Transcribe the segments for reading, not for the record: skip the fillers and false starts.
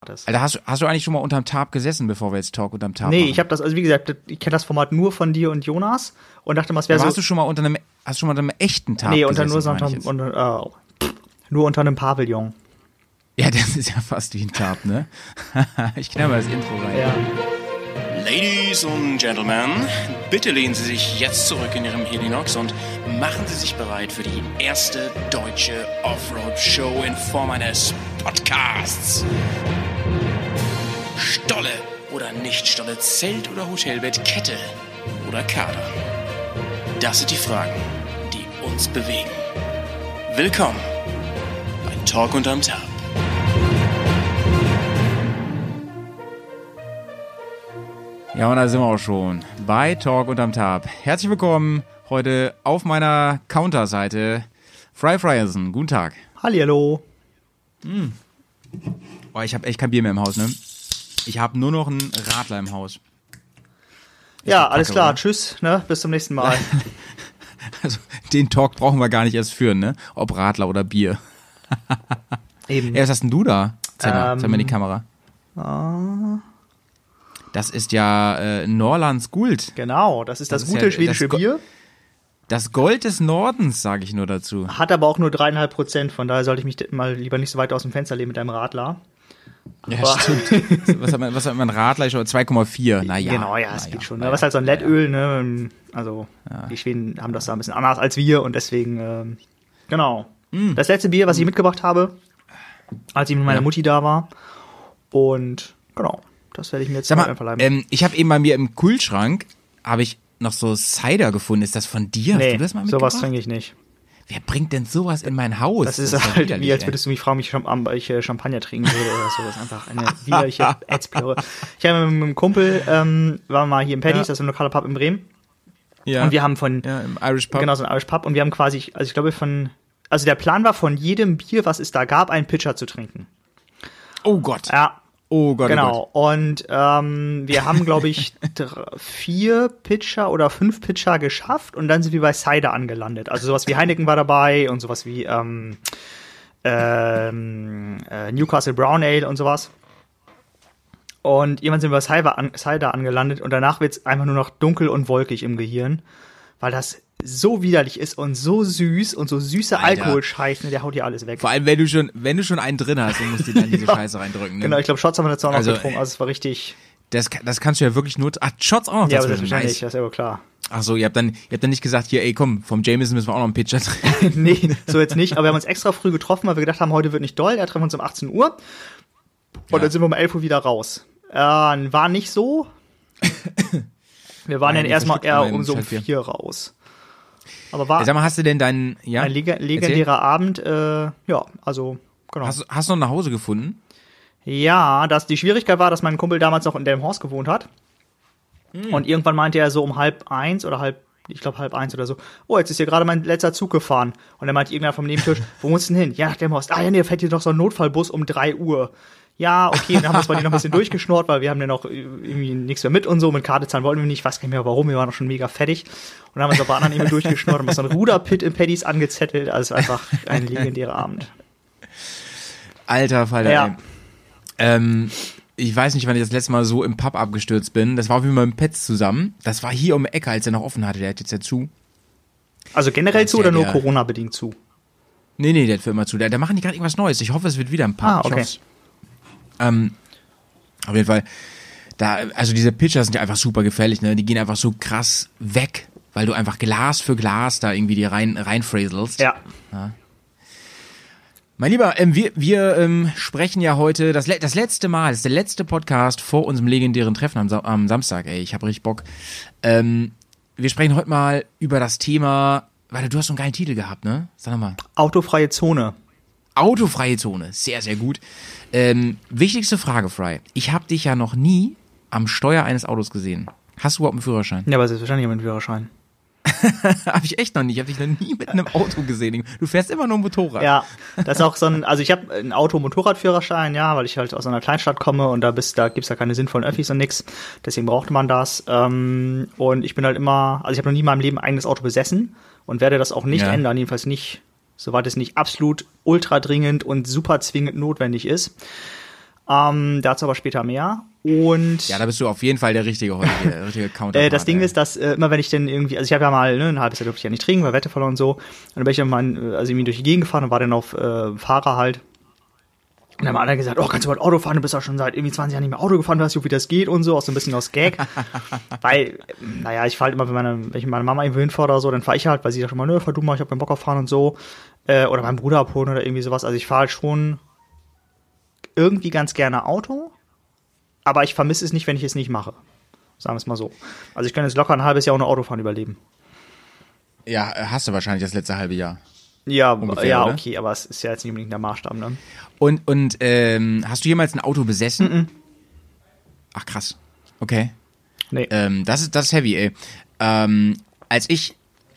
Also hast du eigentlich schon mal unterm Tarp gesessen, bevor wir jetzt Talk unterm Tarp Nee, machen? ich habe das, also wie gesagt, ich kenne das Format nur von dir und Jonas und dachte mal, es wäre so. Hast du schon mal unter einem echten Tarp Nee, gesessen? Nur unter einem Pavillon. Ja, das ist ja fast wie ein Tarp, ne? Ich knall mal das Intro rein. Ja. Ladies und Gentlemen, bitte lehnen Sie sich jetzt zurück in Ihrem Helinox und machen Sie sich bereit für die erste deutsche Offroad-Show in Form eines Podcasts. Stolle oder nicht Stolle, Zelt oder Hotelbett, Kette oder Kader. Das sind die Fragen, die uns bewegen. Willkommen bei Talk unterm Tarp. Ja, und da sind wir auch schon bei Talk unterm Tarp. Herzlich willkommen heute auf meiner Counterseite. Fry Frierson, guten Tag. Hallihallo. Oh, ich habe echt kein Bier mehr im Haus, ne? Ich habe nur noch einen Radler im Haus. Ja, alles Kacke, klar. oder? Tschüss, ne? Bis zum nächsten Mal. Also den Talk brauchen wir gar nicht erst führen, ne? Ob Radler oder Bier. Eben. Ey, was hast denn du da? Zeig mal die Kamera. Das ist ja Norlands Guld. Genau, das ist das ist gute ja schwedische Bier. Das Gold des Nordens, sage ich nur dazu. Hat aber auch nur 3,5%, von daher sollte ich mich mal lieber nicht so weit aus dem Fenster lehnen mit einem Radler. Ja, Aber- stimmt. Was hat man Radler? 2,4. Naja. Genau, ja, es geht schon. naja, Was halt so ein LED-Öl, ne? Also, die Schweden haben das da ein bisschen anders als wir und deswegen, genau. Das letzte Bier, was ich mitgebracht habe, als ich mit meiner Mutti da war. Und, genau, das werde ich mir jetzt Sag mal mal, einverleiben. ich habe eben bei mir im Kühlschrank, habe ich noch so Cider gefunden. Ist das von dir? Hast Nee, du das mal mitgebracht? sowas trinke ich nicht. Wer bringt denn sowas in mein Haus? Das ist ja halt widerlich, wie, als ey. würdest du mich fragen, ob ich Champagner trinken würde oder so. Das ist einfach eine widerliche Ätzplörre. Ich habe mit einem Kumpel, waren wir mal hier im Paddy's, das ist ein lokaler Pub in Bremen. Ja. Und wir haben von, Ja, im Irish Pub. genau, so ein Irish Pub. Und wir haben quasi, also ich glaube also der Plan war, von jedem Bier, was es da gab, einen Pitcher zu trinken. Oh Gott. Ja, Oh Gott. genau. Oh Gott. Und wir haben, glaube ich, 4 Pitcher oder 5 Pitcher geschafft und dann sind wir bei Cider angelandet. Also sowas wie Heineken war dabei und sowas wie Newcastle Brown Ale und sowas. Und irgendwann sind wir bei Cider angelandet und danach wird's einfach nur noch dunkel und wolkig im Gehirn, weil das so widerlich ist und so süß und so süße Alter. Alkoholscheiß, ne, der haut dir alles weg. Vor allem, wenn du schon einen drin hast, dann musst du dann diese Ja. Scheiße reindrücken. Ne? Genau, ich glaube, Shots haben wir dazu auch noch Also, getrunken, also es war richtig. Das kannst du ja wirklich nur. Ach, Shots auch noch Ja, aber dazwischen. selbstverständlich, Nice. das ist ja wohl klar. Ach so, ihr habt dann nicht gesagt, hier, ey, komm, vom Jameson müssen wir auch noch einen Pitcher trinken. Nee, so jetzt nicht, aber wir haben uns extra früh getroffen, weil wir gedacht haben, heute wird nicht doll, treffen wir uns um 18 Uhr. Und Ja. dann sind wir um 11 Uhr wieder raus. War nicht so. Wir waren Nein, dann erstmal verschluckt eher man um so um halt viel. 4 raus. Aber war Sag mal, hast du denn deinen, ja? ein legendärer Abend, ja, also, genau. Hast du noch nach Hause gefunden? Ja, die Schwierigkeit war, dass mein Kumpel damals noch in Delmenhorst gewohnt hat. Und irgendwann meinte er so um 12:30 oder 12:30 oder so, oh, jetzt ist hier gerade mein letzter Zug gefahren. Und dann meinte irgendwer vom Nebentisch, wo musst du denn hin? Ja, nach Delmenhorst. Ah ja, nee, fährt hier noch so ein Notfallbus um 3 Uhr. Ja, okay, dann haben wir uns bei denen noch ein bisschen durchgeschnurrt, weil wir haben ja noch irgendwie nichts mehr mit und so. Mit Karte zahlen wollten wir nicht, weiß gar nicht mehr warum, wir waren noch schon mega fertig. Und dann haben wir uns auch bei anderen irgendwie durchgeschnurrt und haben so ein Ruderpit im Paddy's angezettelt. Also einfach ein legendärer Abend. Alter Falter, Ja. ey. Ich weiß nicht, wann ich das letzte Mal so im Pub abgestürzt bin. Das war wie mit meinem Pets zusammen. Das war hier um die Ecke, als er noch offen hatte. Der hat jetzt ja zu. Also generell zu Ja, oder nur der- Corona-bedingt zu? Nee, der hat für immer zu. Da machen die gerade irgendwas Neues. Ich hoffe, es wird wieder ein Pub. Ah, Ich okay. hoff's. Auf jeden Fall. Also diese Pitcher sind ja einfach super gefährlich, ne? Die gehen einfach so krass weg, weil du einfach Glas für Glas da irgendwie dir reinfräselst. Ja. Mein Lieber, wir sprechen ja heute das letzte Mal, das ist der letzte Podcast vor unserem legendären Treffen am Samstag, ey, ich hab richtig Bock. Wir sprechen heute mal über das Thema, weil du hast so einen geilen Titel gehabt, ne? Sag nochmal. Autofreie Zone. Autofreie Zone, sehr, sehr gut. Wichtigste Frage, Fry. Ich habe dich ja noch nie am Steuer eines Autos gesehen. Hast du überhaupt einen Führerschein? Ja, aber selbstverständlich haben wir einen Führerschein. Habe ich echt noch nicht. Ich habe dich noch nie mit einem Auto gesehen. Du fährst immer nur ein Motorrad. Ja, das ist auch so also ich habe einen Auto-Motorrad-Führerschein, ja, weil ich halt aus einer Kleinstadt komme und da gibt's ja keine sinnvollen Öffis und nix. Deswegen brauchte man das. Und ich bin halt immer, also ich habe noch nie in meinem Leben ein eigenes Auto besessen und werde das auch nicht ändern, jedenfalls nicht, soweit es nicht absolut ultra dringend und super zwingend notwendig ist. Dazu aber später mehr. Und Ja, da bist du auf jeden Fall der richtige Counterpart. das Ding ist, dass immer wenn ich dann irgendwie, also ich habe ja mal ein halbes Jahr durfte ich ja nicht trinken, weil Wette verloren und so. Und dann bin ich dann mal irgendwie durch die Gegend gefahren und war dann auf Fahrer halt. Und dann haben alle gesagt, oh, kannst du bald Auto fahren? Du bist ja schon seit irgendwie 20 Jahren nicht mehr Auto gefahren, du weißt nicht, wie das geht und so, auch so ein bisschen aus Gag. Weil, naja, ich fahre halt immer, wenn ich meine Mama irgendwo hinfahre oder so, dann fahre ich halt, weil sie sagt immer, nö, fahr du mal, ich hab keinen Bock auf fahren und so. Oder meinen Bruder abholen oder irgendwie sowas. Also ich fahre halt schon irgendwie ganz gerne Auto, aber ich vermisse es nicht, wenn ich es nicht mache. Sagen wir es mal so. Also ich kann jetzt locker ein halbes Jahr ohne Autofahren überleben. Ja, hast du wahrscheinlich das letzte halbe Jahr. Ja, Ungefähr, ja, oder? okay, aber es ist ja jetzt nicht unbedingt der Maßstab, ne? Und hast du jemals ein Auto besessen? Ach, krass. Okay. Nee. Das ist heavy, ey. Als ich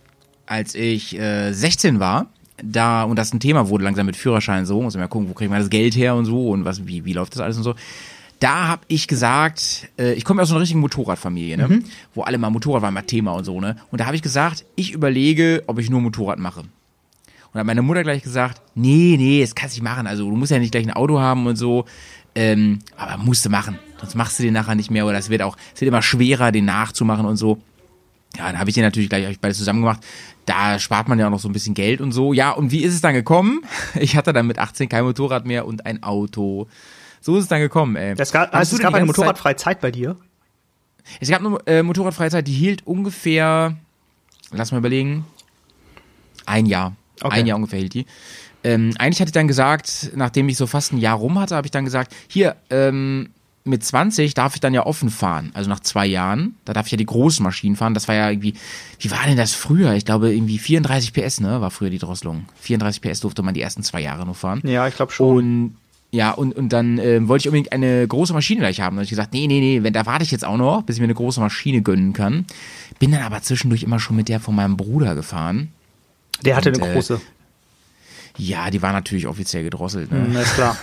16 war, und das ein Thema wurde langsam mit Führerschein so, muss man ja gucken, wo kriegt man das Geld her und so und wie läuft das alles und so. Da habe ich gesagt, ich komme aus so einer richtigen Motorradfamilie, ne? Wo alle mal Motorrad war mal Thema und so, ne? Und da habe ich gesagt, ich überlege, ob ich nur Motorrad mache. Und hat meine Mutter gleich gesagt, nee, das kannst du nicht machen. Also du musst ja nicht gleich ein Auto haben und so. Aber musst du machen. Sonst machst du den nachher nicht mehr. Oder es wird immer schwerer, den nachzumachen und so. Ja, dann habe ich den natürlich gleich beides zusammen gemacht. Da spart man ja auch noch so ein bisschen Geld und so. Ja, und wie ist es dann gekommen? Ich hatte dann mit 18 kein Motorrad mehr und ein Auto. So ist es dann gekommen, ey. Es gab eine motorradfreie Zeit bei dir? Es gab eine Motorradfreizeit, die hielt ungefähr, lass mal überlegen, ein Jahr. Okay. Ein Jahr ungefähr hielt die. Eigentlich hatte ich dann gesagt, nachdem ich so fast ein Jahr rum hatte, habe ich dann gesagt, hier, mit 20 darf ich dann ja offen fahren. Also nach 2 Jahren, da darf ich ja die großen Maschinen fahren. Das war ja irgendwie, wie war denn das früher? Ich glaube irgendwie 34 PS, ne, war früher die Drosselung. 34 PS durfte man die ersten 2 Jahre nur fahren. Ja, ich glaube schon. Und ja, und dann wollte ich unbedingt eine große Maschine gleich haben. Da habe ich gesagt, nee, da warte ich jetzt auch noch, bis ich mir eine große Maschine gönnen kann. Bin dann aber zwischendurch immer schon mit der von meinem Bruder gefahren. Der hatte eine große. Ja, die war natürlich offiziell gedrosselt. Ne? Ist klar.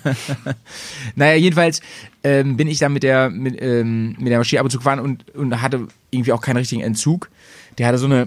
Naja, jedenfalls bin ich dann mit der Maschine ab und zu gefahren und hatte irgendwie auch keinen richtigen Entzug. Der hatte so eine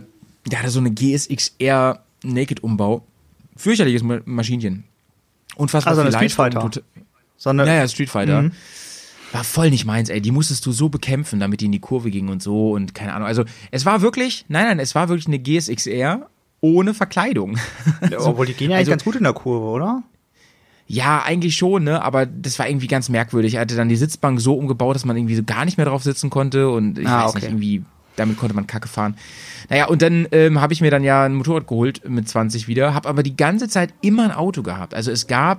GSX-R Naked-Umbau. Fürchterliches Maschinchen. Unfassbar Also viel eine Street Leistung. Fighter. Naja, Street Fighter. War voll nicht meins, ey. Die musstest du so bekämpfen, damit die in die Kurve ging und so und keine Ahnung. Also es war wirklich eine GSX-R ohne Verkleidung. Obwohl, die gehen ja eigentlich ganz gut in der Kurve, oder? Ja, eigentlich schon, ne, aber das war irgendwie ganz merkwürdig. Er hatte dann die Sitzbank so umgebaut, dass man irgendwie so gar nicht mehr drauf sitzen konnte und ich weiß nicht, irgendwie, damit konnte man Kacke fahren. Naja, und dann habe ich mir dann ja ein Motorrad geholt mit 20 wieder, habe aber die ganze Zeit immer ein Auto gehabt. Also es gab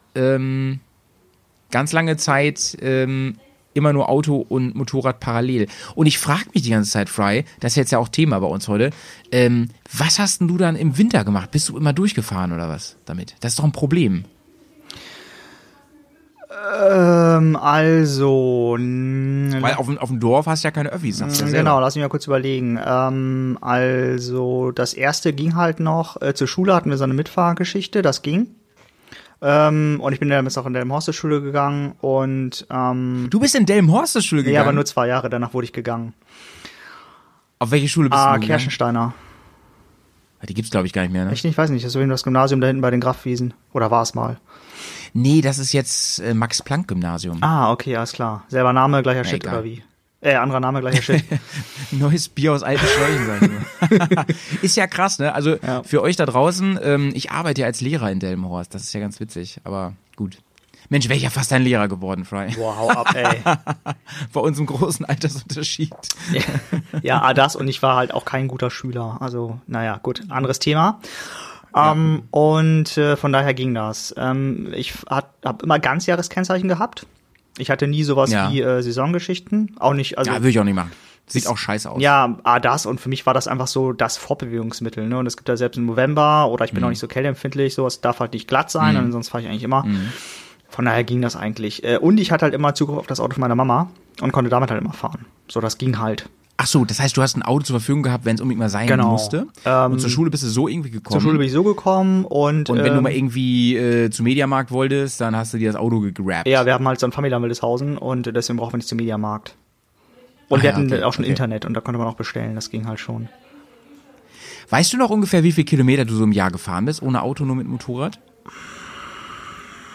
ganz lange Zeit immer nur Auto und Motorrad parallel. Und ich frage mich die ganze Zeit, Fry, das ist jetzt ja auch Thema bei uns heute, was hast denn du dann im Winter gemacht? Bist du immer durchgefahren oder was damit? Das ist doch ein Problem. Also. Weil auf dem Dorf hast du ja keine Öffis, sagst du ja selber. Genau, lass mich mal kurz überlegen. Also, das erste ging halt noch. Zur Schule hatten wir so eine Mitfahrgeschichte, das ging. Und ich bin dann auch in der Delmenhorster-Schule gegangen und Du bist in Delmenhorster-Schule gegangen? Ja, aber nur 2 Jahre, danach wurde ich gegangen. Auf welche Schule bist du gegangen? Kirchensteiner. Die gibt's, glaube ich, gar nicht mehr, ne? Ich weiß nicht, das ist das Gymnasium da hinten bei den Grafwiesen. Oder war es mal? Nee, das ist jetzt Max-Planck-Gymnasium. Ah, okay, alles klar. Selber Name, gleicher Shit, egal. oder wie? Anderer Name, gleicher Shit. Neues Bier aus alten Schläuchen, sag ich nur. Ist ja krass, ne? Also für euch da draußen, ich arbeite ja als Lehrer in Delmenhorst. Das ist ja ganz witzig, aber gut. Mensch, wäre ich ja fast ein Lehrer geworden, Fry. Boah, hau ab, ey. Bei uns im großen Altersunterschied. Ja, das und ich war halt auch kein guter Schüler. Also, naja, gut, anderes Thema. Und von daher ging das. Ich hab immer Ganzjahreskennzeichen gehabt. Ich hatte nie sowas wie Saisongeschichten. Auch nicht, also. Ja, würde ich auch nicht machen. Sieht auch scheiße aus. Ja, das und für mich war das einfach so das Fortbewegungsmittel, ne? Und es gibt ja selbst im November oder ich bin auch nicht so kälteempfindlich, sowas darf halt nicht glatt sein, und sonst fahre ich eigentlich immer. Von daher ging das eigentlich. Und ich hatte halt immer Zugriff auf das Auto von meiner Mama und konnte damit halt immer fahren. So, das ging halt. Ach so, das heißt, du hast ein Auto zur Verfügung gehabt, wenn es unbedingt mal sein musste. Und zur Schule bist du so irgendwie gekommen. Zur Schule bin ich so gekommen und wenn du mal irgendwie zum Mediamarkt wolltest, dann hast du dir das Auto gegrabt. Ja, wir haben halt so ein Familie in Wildeshausen und deswegen brauchen wir nicht zum Mediamarkt. Und wir hatten auch schon Internet und da konnte man auch bestellen, das ging halt schon. Weißt du noch ungefähr, wie viele Kilometer du so im Jahr gefahren bist, ohne Auto, nur mit Motorrad?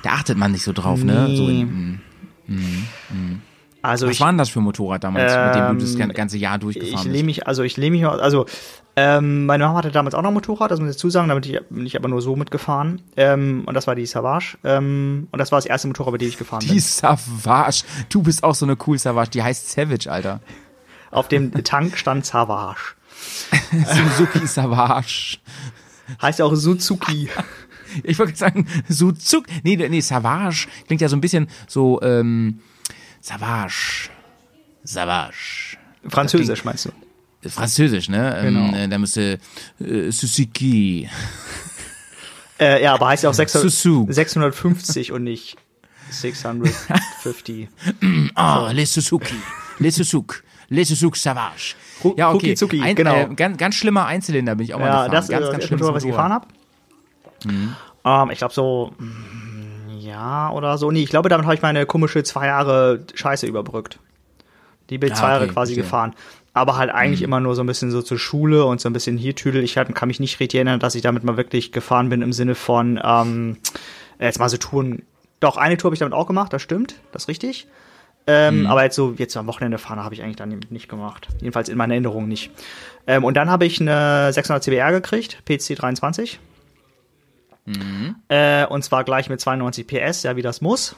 da achtet man nicht so drauf, ne? Nee. So Also was war denn das für ein Motorrad damals, mit dem du das ganze Jahr durchgefahren bist? Meine Mama hatte damals auch noch ein Motorrad, das muss ich dazu sagen, damit bin ich aber nur so mitgefahren. Und das war die Savage. Und das war das erste Motorrad, mit dem ich gefahren bin. Die Savage. Du bist auch so eine cool Savage. Die heißt Savage, Alter. Auf dem Tank stand Savage. Suzuki Savage. Heißt ja auch Suzuki. Ich wollte sagen, Suzuki. Nee, Savage klingt ja so ein bisschen so, Savage. Französisch meinst du? Französisch, ne? Genau. Da müsste Suzuki. Ja, aber heißt ja auch Suzuki. 650 und nicht 650. Les Suzuki. Les Suzuki Savage. Ja, okay. Rukizuki, genau. Ganz schlimmer Einzylinder bin ich auch mal Ja, gefahren. das Ganz ist das schlimmes Motorrad, was ich gefahren habe. Ich glaube so, ja oder so. Nee, ich glaube, damit habe ich meine komische 2 Jahre Scheiße überbrückt. Die bin ich 2 Jahre quasi gefahren. Aber halt eigentlich immer nur so ein bisschen so zur Schule und so ein bisschen hier Tüdel. Ich kann mich nicht richtig erinnern, dass ich damit mal wirklich gefahren bin im Sinne von, jetzt mal so Touren. Doch, eine Tour habe ich damit auch gemacht, das stimmt, das ist richtig. Aber jetzt am Wochenende fahren habe ich eigentlich dann nicht gemacht. Jedenfalls in meiner Erinnerung nicht. Und dann habe ich eine 600 CBR gekriegt, PC 23. Und zwar gleich mit 92 PS, ja, wie das muss.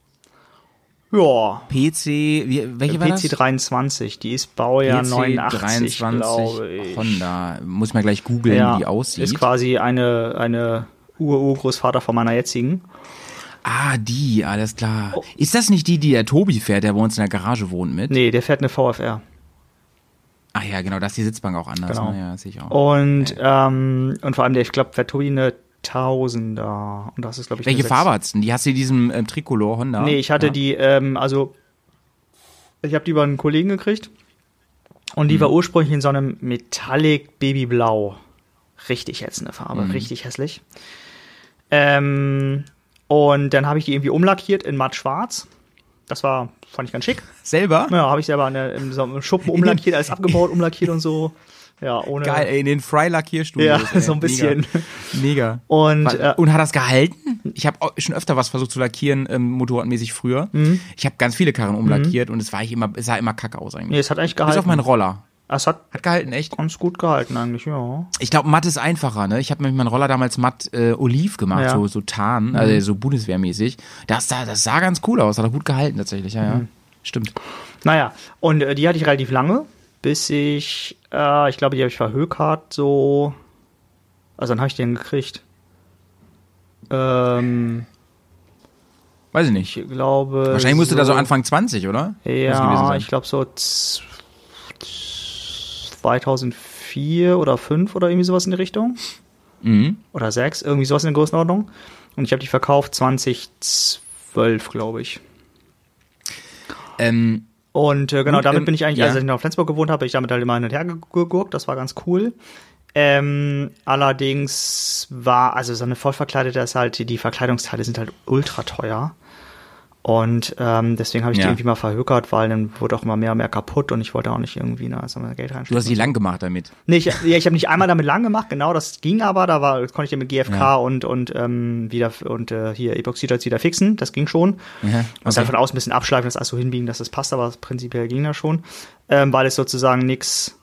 Ja. Welche war das? PC 23, die ist Baujahr PC 89, 23 glaube ich. Honda. Muss man gleich googeln, wie die aussieht. Ist quasi eine Urgroßvater von meiner jetzigen. Ah, die, alles klar. Ist das nicht die der Tobi fährt, der bei uns in der Garage wohnt mit? Nee, der fährt eine VFR. Ach ja, genau, da ist die Sitzbank auch anders. Genau. Ne? Ja, sehe ich auch. Und vor allem, ich glaube, fährt Tobi eine Tausender. Und das ist, glaube ich, welche Farbe hat's denn? Die hast du in diesem Tricolor Honda? Nee, ich hatte die, ich habe die über einen Kollegen gekriegt. Und die war ursprünglich in so einem Metallic Babyblau. Richtig ätzende Farbe, richtig hässlich. Und dann habe ich die irgendwie umlackiert in matt schwarz. Fand ich ganz schick. Selber? Ja, habe ich selber in so einem Schuppen umlackiert, alles abgebaut, umlackiert und so. Ja, ohne. Geil, in den Fry-Lackierstudios. Ja, so ein bisschen. Mega. Und hat das gehalten? Ich habe schon öfter was versucht zu lackieren, motorradmäßig früher. Ich habe ganz viele Karren umlackiert und es sah immer kacke aus eigentlich. Nee, es hat eigentlich gehalten. Bis auf meinen Roller. Es hat gehalten, echt? Ganz gut gehalten eigentlich, ja. Ich glaube, matt ist einfacher, ne? Ich habe mit meinem Roller damals matt Oliv gemacht, Ja. so Tarn, also so Bundeswehrmäßig. Das sah ganz cool aus, hat er gut gehalten tatsächlich, ja. Stimmt. Naja, und die hatte ich relativ lange, bis ich glaube, die habe ich verhökert, so. Also dann habe ich den gekriegt. Weiß ich nicht. Ich glaube. Wahrscheinlich musste da so Anfang 20, oder? Muss gewesen Ja, sein. ich glaube so 2004 oder 5 oder irgendwie sowas in die Richtung. Oder 6, irgendwie sowas in der Größenordnung. Und ich habe die verkauft 2012, glaube ich. Und genau, Gut, damit bin ich eigentlich, ja. als ich noch in Flensburg gewohnt habe, bin ich damit halt immer hin und her gegurkt, das war ganz cool. Allerdings also so eine vollverkleidete ist halt, die Verkleidungsteile sind halt ultra teuer. Und deswegen habe ich die irgendwie mal verhökert, weil dann wurde auch immer mehr und mehr kaputt und ich wollte auch nicht irgendwie Geld reinstecken. Du hast die lang gemacht damit. Nee, ich habe nicht einmal damit lang gemacht, genau, das ging aber, konnte ich ja mit GFK und hier Epoxid wieder fixen, das ging schon. Ja, Und dann von außen ein bisschen abschleifen, das alles so hinbiegen, dass das passt, aber prinzipiell ging das schon. Weil es sozusagen nichts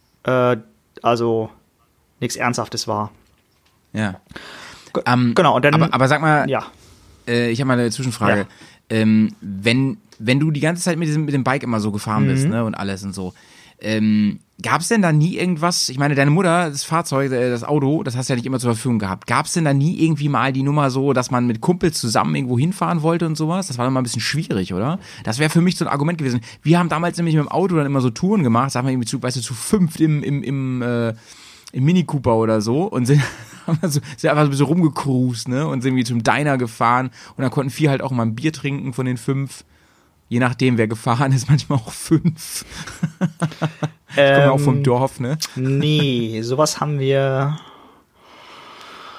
Ernsthaftes war. Ja. Genau, und dann. Aber sag mal, ja. Ich habe mal eine Zwischenfrage. Ja. Wenn du die ganze Zeit mit dem Bike immer so gefahren bist, ne, und alles und so, gab es denn da nie irgendwas, ich meine, deine Mutter, das Fahrzeug, das Auto, das hast du ja nicht immer zur Verfügung gehabt. Gab es denn da nie irgendwie mal die Nummer so, dass man mit Kumpels zusammen irgendwo hinfahren wollte und sowas? Das war dann mal ein bisschen schwierig, oder? Das wäre für mich so ein Argument gewesen. Wir haben damals nämlich mit dem Auto dann immer so Touren gemacht, sagen wir irgendwie zu 5 im Mini Cooper oder so und sind einfach so rumgecruised, ne, und sind irgendwie zum Diner gefahren und dann konnten 4 halt auch mal ein Bier trinken von den 5. Je nachdem, wir gefahren ist, manchmal auch 5. Ich komme ja auch vom Dorf, ne? Nee, sowas haben wir.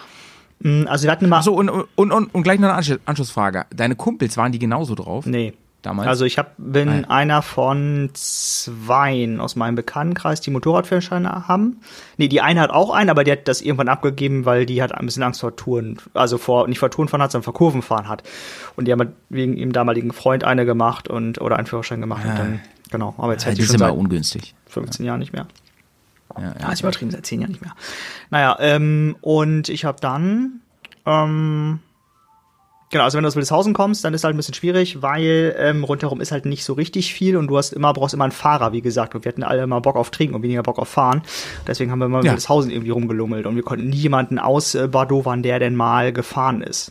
Also wir hatten immer. Achso, und gleich noch eine Anschlussfrage. Deine Kumpels, waren die genauso drauf? Nee. damals? Also ich bin einer von 2 aus meinem Bekanntenkreis, die Motorradführerscheine haben. Nee, die eine hat auch einen, aber die hat das irgendwann abgegeben, weil die hat ein bisschen Angst vor Touren, also nicht vor Tourenfahren hat, sondern vor Kurvenfahren hat. Und die haben wegen ihrem damaligen Freund eine gemacht oder einen Führerschein gemacht. Und dann, genau, aber jetzt das hält sie ist schon immer seit ungünstig. 15 Jahren nicht mehr. Ja, ist übertrieben, seit 10 Jahren nicht mehr. Naja, und ich habe dann, genau, also wenn du aus Wildeshausen kommst, dann ist halt ein bisschen schwierig, weil rundherum ist halt nicht so richtig viel und du brauchst immer einen Fahrer, wie gesagt. Und wir hatten alle immer Bock auf Trinken und weniger Bock auf Fahren. Deswegen haben wir immer in Wildeshausen irgendwie rumgelummelt und wir konnten nie jemanden ausbadovern, der denn mal gefahren ist.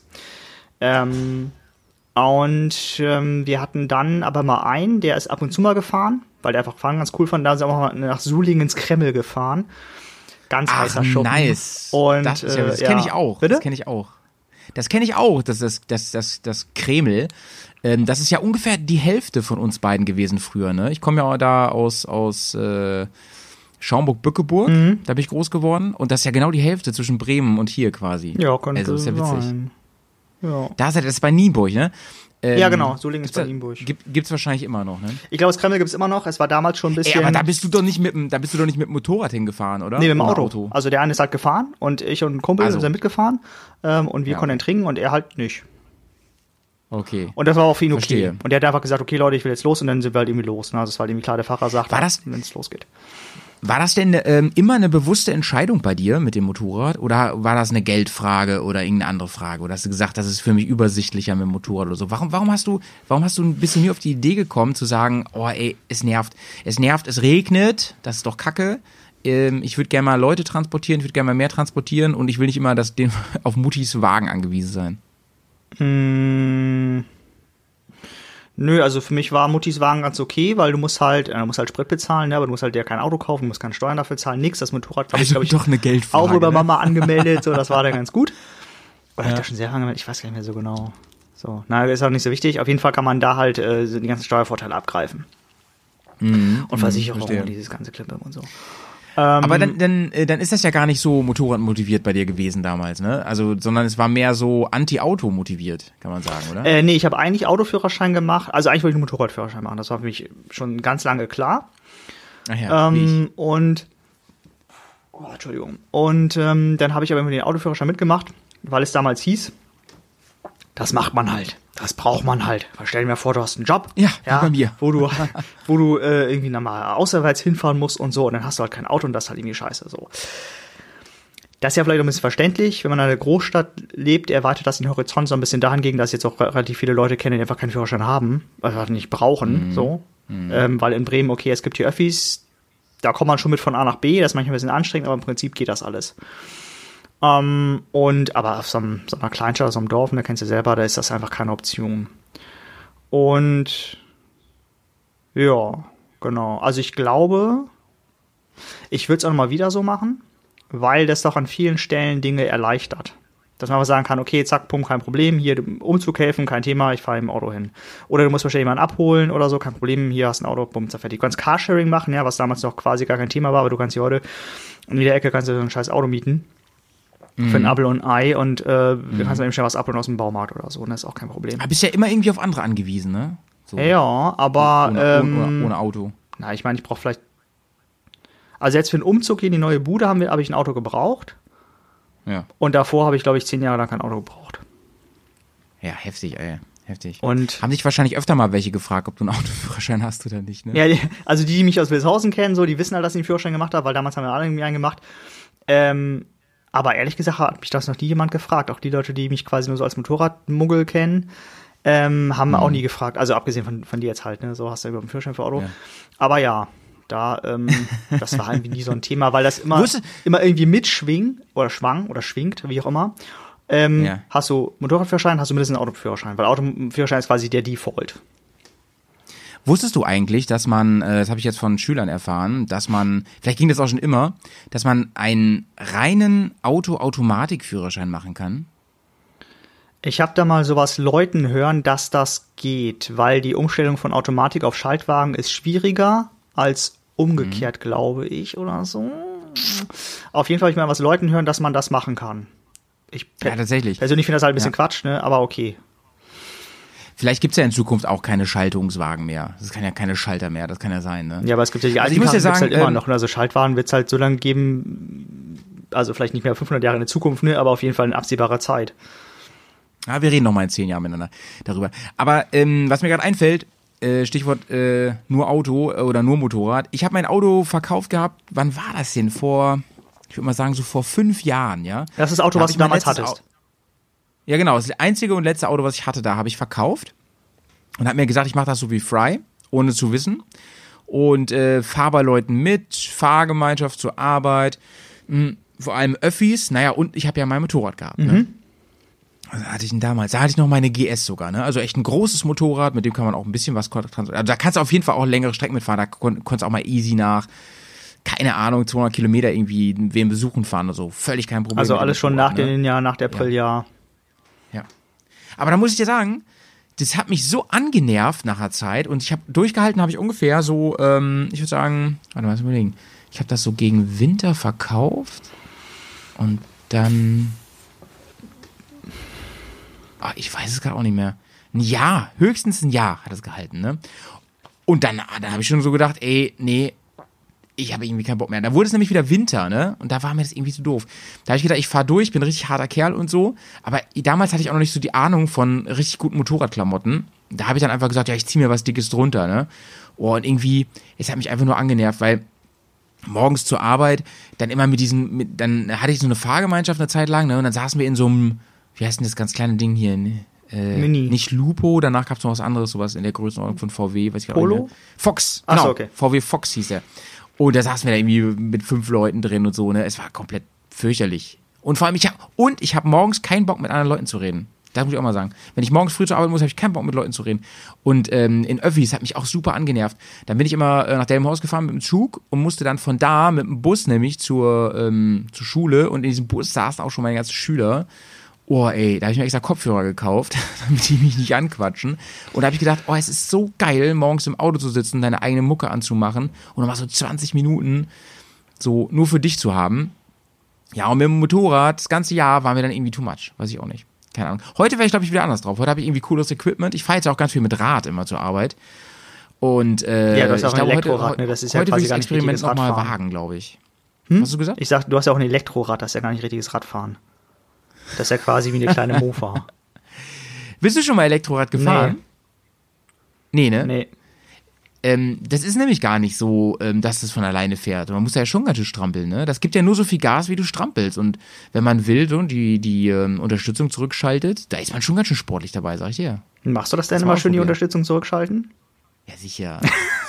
Wir hatten dann aber mal einen, der ist ab und zu mal gefahren, weil der einfach Fahren ganz cool fand. Da sind wir mal nach Sulingen ins Kreml gefahren. Ganz heißer Schuppen. Nice. Und, das kenne ich auch. Bitte? Das kenne ich auch, das Kreml. Das ist ja ungefähr die Hälfte von uns beiden gewesen früher, ne? Ich komme ja da aus Schaumburg-Bückeburg, da bin ich groß geworden. Und das ist ja genau die Hälfte zwischen Bremen und hier quasi. Ja, könnte also, ist ja witzig. sein. Ja. Das ist bei Nienburg, ne? Ja, genau, Solingen ist bei Nienburg. Gibt's wahrscheinlich immer noch, ne? Ich glaube, das Kreml gibt's immer noch. Es war damals schon ein bisschen. Aber da bist du doch nicht mit dem Motorrad hingefahren, oder? Nee, mit dem Auto. Also der eine ist halt gefahren und ich und ein Kumpel sind mitgefahren und wir konnten trinken und er halt nicht. Okay. Und das war auch für ihn okay. Verstehe. Und der hat einfach gesagt, okay Leute, ich will jetzt los und dann sind wir halt irgendwie los. Ne? Also es war halt irgendwie klar, der Fahrer sagt, wenn es losgeht. War das denn immer eine bewusste Entscheidung bei dir mit dem Motorrad oder war das eine Geldfrage oder irgendeine andere Frage? Oder hast du gesagt, das ist für mich übersichtlicher mit dem Motorrad oder so? Warum bist du nie auf die Idee gekommen zu sagen, oh ey, es nervt, es regnet, das ist doch Kacke. Ich würde gerne mal Leute transportieren, ich würde gerne mal mehr transportieren und ich will nicht immer auf Muttis Wagen angewiesen sein. Nö, also für mich war Muttis Wagen ganz okay, weil du musst halt Sprit bezahlen, ne, aber du musst halt ja kein Auto kaufen, du musst keine Steuern dafür zahlen, nix. Das Motorrad war also doch eine Geldfrage, auch über Mama angemeldet, so, das war dann ganz gut. Oder ich da schon sehr angemeldet, ich weiß gar nicht mehr so genau. So, ist auch nicht so wichtig. Auf jeden Fall kann man da halt die ganzen Steuervorteile abgreifen. Und Versicherung und dieses ganze Klimbim und so. Aber dann ist das ja gar nicht so motorradmotiviert bei dir gewesen damals, ne? Also, sondern es war mehr so Anti-Auto motiviert, kann man sagen, oder? Nee, ich habe eigentlich Autoführerschein gemacht. Also eigentlich wollte ich einen Motorradführerschein machen. Das war für mich schon ganz lange klar. Ach ja, Entschuldigung. Und dann habe ich aber immer den Autoführerschein mitgemacht, weil es damals hieß, das macht man halt. Das braucht man halt. Stell dir mal vor, du hast einen Job. Ja, bei mir. Wo du irgendwie nochmal außerwärts hinfahren musst und so. Und dann hast du halt kein Auto und das ist halt irgendwie scheiße. So. Das ist ja vielleicht ein bisschen verständlich. Wenn man in einer Großstadt lebt, erweitert das den Horizont so ein bisschen dahingegen, dass ich jetzt auch relativ viele Leute kenne, die einfach keinen Führerschein haben. Also nicht brauchen. So. Weil in Bremen, okay, es gibt hier Öffis. Da kommt man schon mit von A nach B. Das ist manchmal ein bisschen anstrengend, aber im Prinzip geht das alles. Aber auf so einer Kleinstadt, so einem Dorf, da kennst du selber, da ist das einfach keine Option. Und ja, genau. Also ich glaube, ich würde es auch nochmal wieder so machen, weil das doch an vielen Stellen Dinge erleichtert. Dass man einfach sagen kann, okay, zack, Punkt, kein Problem, hier Umzug helfen, kein Thema, ich fahre im Auto hin. Oder du musst wahrscheinlich jemanden abholen oder so, kein Problem, hier hast du ein Auto, bumm, fertig. Du kannst Carsharing machen, ja, was damals noch quasi gar kein Thema war, aber du kannst hier heute in jeder Ecke kannst du so ein scheiß Auto mieten. Für ein Apfel und ein Ei und du kannst dann eben schnell was abholen aus dem Baumarkt oder so, und das ist auch kein Problem. Aber bist ja immer irgendwie auf andere angewiesen, ne? So. Ja, aber ohne Auto. Na, ich meine, ich brauche vielleicht. Also jetzt für den Umzug hier in die neue Bude habe ich ein Auto gebraucht. Ja. Und davor habe ich, glaube ich, 10 Jahre lang kein Auto gebraucht. Ja, heftig, ey. Heftig. Und haben sich wahrscheinlich öfter mal welche gefragt, ob du einen Autoführerschein hast oder nicht, ne? Ja, also die mich aus Wildeshausen kennen, so, die wissen halt, dass ich einen Führerschein gemacht habe, weil damals haben wir alle irgendwie einen gemacht. Aber ehrlich gesagt hat mich das noch nie jemand gefragt. Auch die Leute, die mich quasi nur so als Motorradmuggel kennen, haben auch nie gefragt. Also abgesehen von dir jetzt halt, ne? So hast du ja überhaupt einen Führerschein für Auto. Ja. Aber ja, das war irgendwie nie so ein Thema, weil das immer irgendwie mitschwingt oder schwingt, wie auch immer. Hast du Motorradführerschein, hast du mindestens einen Autoführerschein, weil Autoführerschein ist quasi der Default. Wusstest du eigentlich, dass man, das habe ich jetzt von Schülern erfahren, dass man, vielleicht ging das auch schon immer, dass man einen reinen Automatikführerschein machen kann? Ich habe da mal sowas Leuten hören, dass das geht, weil die Umstellung von Automatik auf Schaltwagen ist schwieriger als umgekehrt, glaube ich, oder so. Auf jeden Fall habe ich mal was Leuten hören, dass man das machen kann. Ja, tatsächlich. Persönlich finde das halt ein bisschen Quatsch, ne? Aber okay. Vielleicht gibt's ja in Zukunft auch keine Schaltungswagen mehr. Das kann ja keine Schalter mehr, das kann ja sein, ne? Ja, aber es gibt ja die alten ich muss ja Karren, gibt's sagen, halt immer noch. Also Schaltwaren wird's halt so lange geben, also vielleicht nicht mehr 500 Jahre in der Zukunft, ne, aber auf jeden Fall in absehbarer Zeit. Ja, wir reden noch mal in 10 Jahren miteinander darüber. Aber was mir gerade einfällt, Stichwort nur Auto oder nur Motorrad. Ich habe mein Auto verkauft gehabt, wann war das denn? Ich würde mal sagen, so vor 5 Jahren, ja? Das ist das Auto, was du damals hattest. Ja, genau. Das ist das einzige und letzte Auto, was ich hatte, da habe ich verkauft. Und habe mir gesagt, ich mache das so wie Fry, ohne zu wissen. Und fahre bei Leuten mit, Fahrgemeinschaft zur Arbeit, vor allem Öffis. Naja, und ich habe ja mein Motorrad gehabt, ne? Was hatte ich denn damals? Da hatte ich noch meine GS sogar, ne? Also echt ein großes Motorrad, mit dem kann man auch ein bisschen was transportieren. Also da kannst du auf jeden Fall auch längere Strecken mitfahren. Da konntest auch mal easy nach, keine Ahnung, 200 Kilometer irgendwie wen besuchen fahren oder so. Völlig kein Problem. Also alles schon nach ne? dem Jahr, nach der Apriljahr. Ja. Aber da muss ich dir sagen, das hat mich so angenervt nach der Zeit und ich habe durchgehalten, habe ich ungefähr so, ich würde sagen, warte mal, lass mal überlegen. Ich habe das so gegen Winter verkauft und dann, ich weiß es gerade auch nicht mehr. Ein Jahr, höchstens ein Jahr hat es gehalten, ne? Und dann habe ich schon so gedacht, ey, nee, ich habe irgendwie keinen Bock mehr. Da wurde es nämlich wieder Winter, ne? Und da war mir das irgendwie zu doof. Da habe ich gedacht, ich fahre durch, bin ein richtig harter Kerl und so. Aber damals hatte ich auch noch nicht so die Ahnung von richtig guten Motorradklamotten. Da habe ich dann einfach gesagt, ja, ich ziehe mir was Dickes drunter, ne? Oh, und irgendwie, es hat mich einfach nur angenervt, weil morgens zur Arbeit, dann immer dann hatte ich so eine Fahrgemeinschaft eine Zeit lang, ne? Und dann saßen wir in so einem, wie heißt denn das ganz kleine Ding hier? Mini. Nicht Lupo, danach gab es noch was anderes, sowas in der Größenordnung von VW, weiß ich gar nicht Polo? mehr. Fox, Ach so, genau, okay. VW Fox hieß der. Und da saßen wir da irgendwie mit 5 Leuten drin und so, ne? Es war komplett fürchterlich. Und vor allem, ich habe morgens keinen Bock, mit anderen Leuten zu reden. Das muss ich auch mal sagen. Wenn ich morgens früh zur Arbeit muss, habe ich keinen Bock, mit Leuten zu reden. Und in Öffis hat mich auch super angenervt. Dann bin ich immer nach Delmenhorst gefahren mit dem Zug und musste dann von da mit dem Bus nämlich zur Schule. Und in diesem Bus saßen auch schon meine ganzen Schüler. Oh, ey, da habe ich mir extra Kopfhörer gekauft, damit die mich nicht anquatschen. Und da habe ich gedacht, oh, es ist so geil, morgens im Auto zu sitzen, deine eigene Mucke anzumachen und dann mal so 20 Minuten so nur für dich zu haben. Ja, und mit dem Motorrad, das ganze Jahr war mir dann irgendwie too much. Weiß ich auch nicht. Keine Ahnung. Heute wäre ich, glaube ich, wieder anders drauf. Heute habe ich irgendwie cooles Equipment. Ich fahre jetzt auch ganz viel mit Rad immer zur Arbeit. Und ja, du hast auch ich glaube, ein Elektrorad, ne? Das ist ja heute will quasi ich das gar nicht Experiment richtiges nochmal Radfahren. wagen, glaube ich. Was hast du gesagt? Ich sag, du hast ja auch ein Elektrorad, das ist ja gar nicht richtiges Radfahren. Das ist ja quasi wie eine kleine Mofa. Bist du schon mal Elektrorad gefahren? Nee, ne? Nee. Das ist nämlich gar nicht so, dass das von alleine fährt. Man muss ja schon ganz schön strampeln, ne? Das gibt ja nur so viel Gas, wie du strampelst. Und wenn man will, so die Unterstützung zurückschaltet, da ist man schon ganz schön sportlich dabei, sag ich dir. Machst du das denn Das immer war schön, die ausprobiert. Unterstützung zurückschalten? Ja, sicher.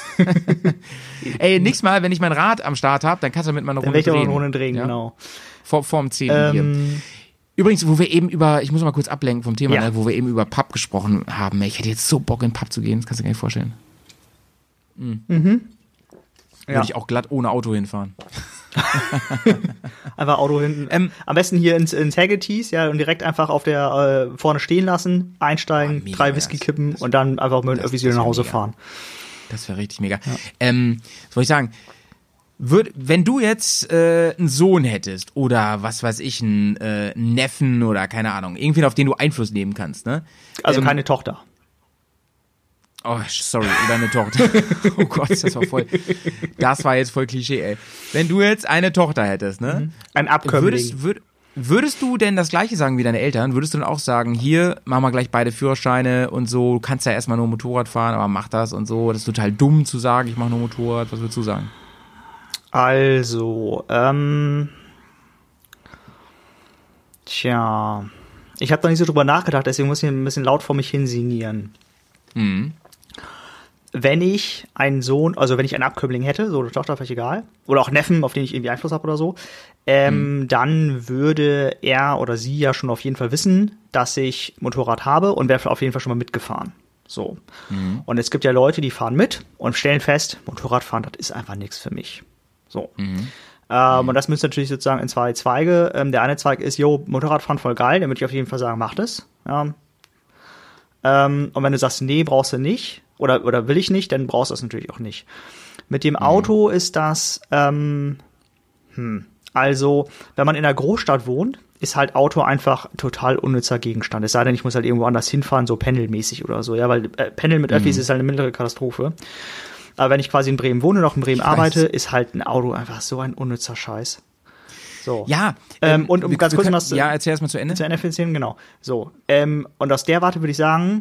Ey, nächstes Mal, wenn ich mein Rad am Start habe, dann kannst du mit meiner Dann Runde werde ich auch drehen. eine Runde drehen, Ja? genau. Vorm 10 hier. Übrigens, wo wir eben ich muss mal kurz ablenken vom Thema, Ja. ne, wo wir eben über Pub gesprochen haben. Ich hätte jetzt so Bock, in den Pub zu gehen, das kannst du dir gar nicht vorstellen. Würde Ja. ich auch glatt ohne Auto hinfahren. Einfach Auto hinten. Am besten hier ins Haggerty's, ja, und direkt einfach auf der vorne stehen lassen, einsteigen, mega 3 Whisky nice. kippen und dann einfach mit dem Öffis wieder das nach wär Hause mega. fahren. Das wäre richtig mega. Was soll ich sagen? Wenn du jetzt einen Sohn hättest oder was weiß ich, einen Neffen oder keine Ahnung, irgendwen, auf den du Einfluss nehmen kannst, ne? Also keine Tochter. Oh, sorry, oder eine Tochter. Oh Gott, das war jetzt voll Klischee, ey. Wenn du jetzt eine Tochter hättest, ne? Ein Abkömmling. Würdest du denn das Gleiche sagen wie deine Eltern? Würdest du dann auch sagen, hier, mach mal gleich beide Führerscheine und so, du kannst ja erstmal nur Motorrad fahren, aber mach das und so. Das ist total dumm zu sagen, ich mache nur Motorrad. Was würdest du sagen? Also, ich habe da nicht so drüber nachgedacht, deswegen muss ich ein bisschen laut vor mich hin sinnieren. Wenn ich einen Sohn, also wenn ich einen Abkömmling hätte, so eine Tochter, vielleicht egal, oder auch Neffen, auf den ich irgendwie Einfluss habe oder so, dann würde er oder sie ja schon auf jeden Fall wissen, dass ich Motorrad habe und wäre auf jeden Fall schon mal mitgefahren. So. Und es gibt ja Leute, die fahren mit und stellen fest, Motorradfahren, das ist einfach nichts für mich. So. Und das müsste natürlich sozusagen in 2 Zweige. Der eine Zweig ist, Motorradfahren voll geil, dann würde ich auf jeden Fall sagen, mach das. Ja. Und wenn du sagst, nee, brauchst du nicht, oder will ich nicht, dann brauchst du das natürlich auch nicht. Mit dem Auto ist das, also, wenn man in einer Großstadt wohnt, ist halt Auto einfach total unnützer Gegenstand. Es sei denn, ich muss halt irgendwo anders hinfahren, so pendelmäßig oder so, ja, weil Pendeln mit Öffis ist halt eine mittlere Katastrophe. Aber wenn ich quasi in Bremen wohne, noch in Bremen arbeite, ist halt ein Auto einfach so ein unnützer Scheiß. So. Ja. Und um ganz kurz noch das erzähl erst mal zu Ende. Zu Ende erzählen, genau. So. Und aus der Warte würde ich sagen,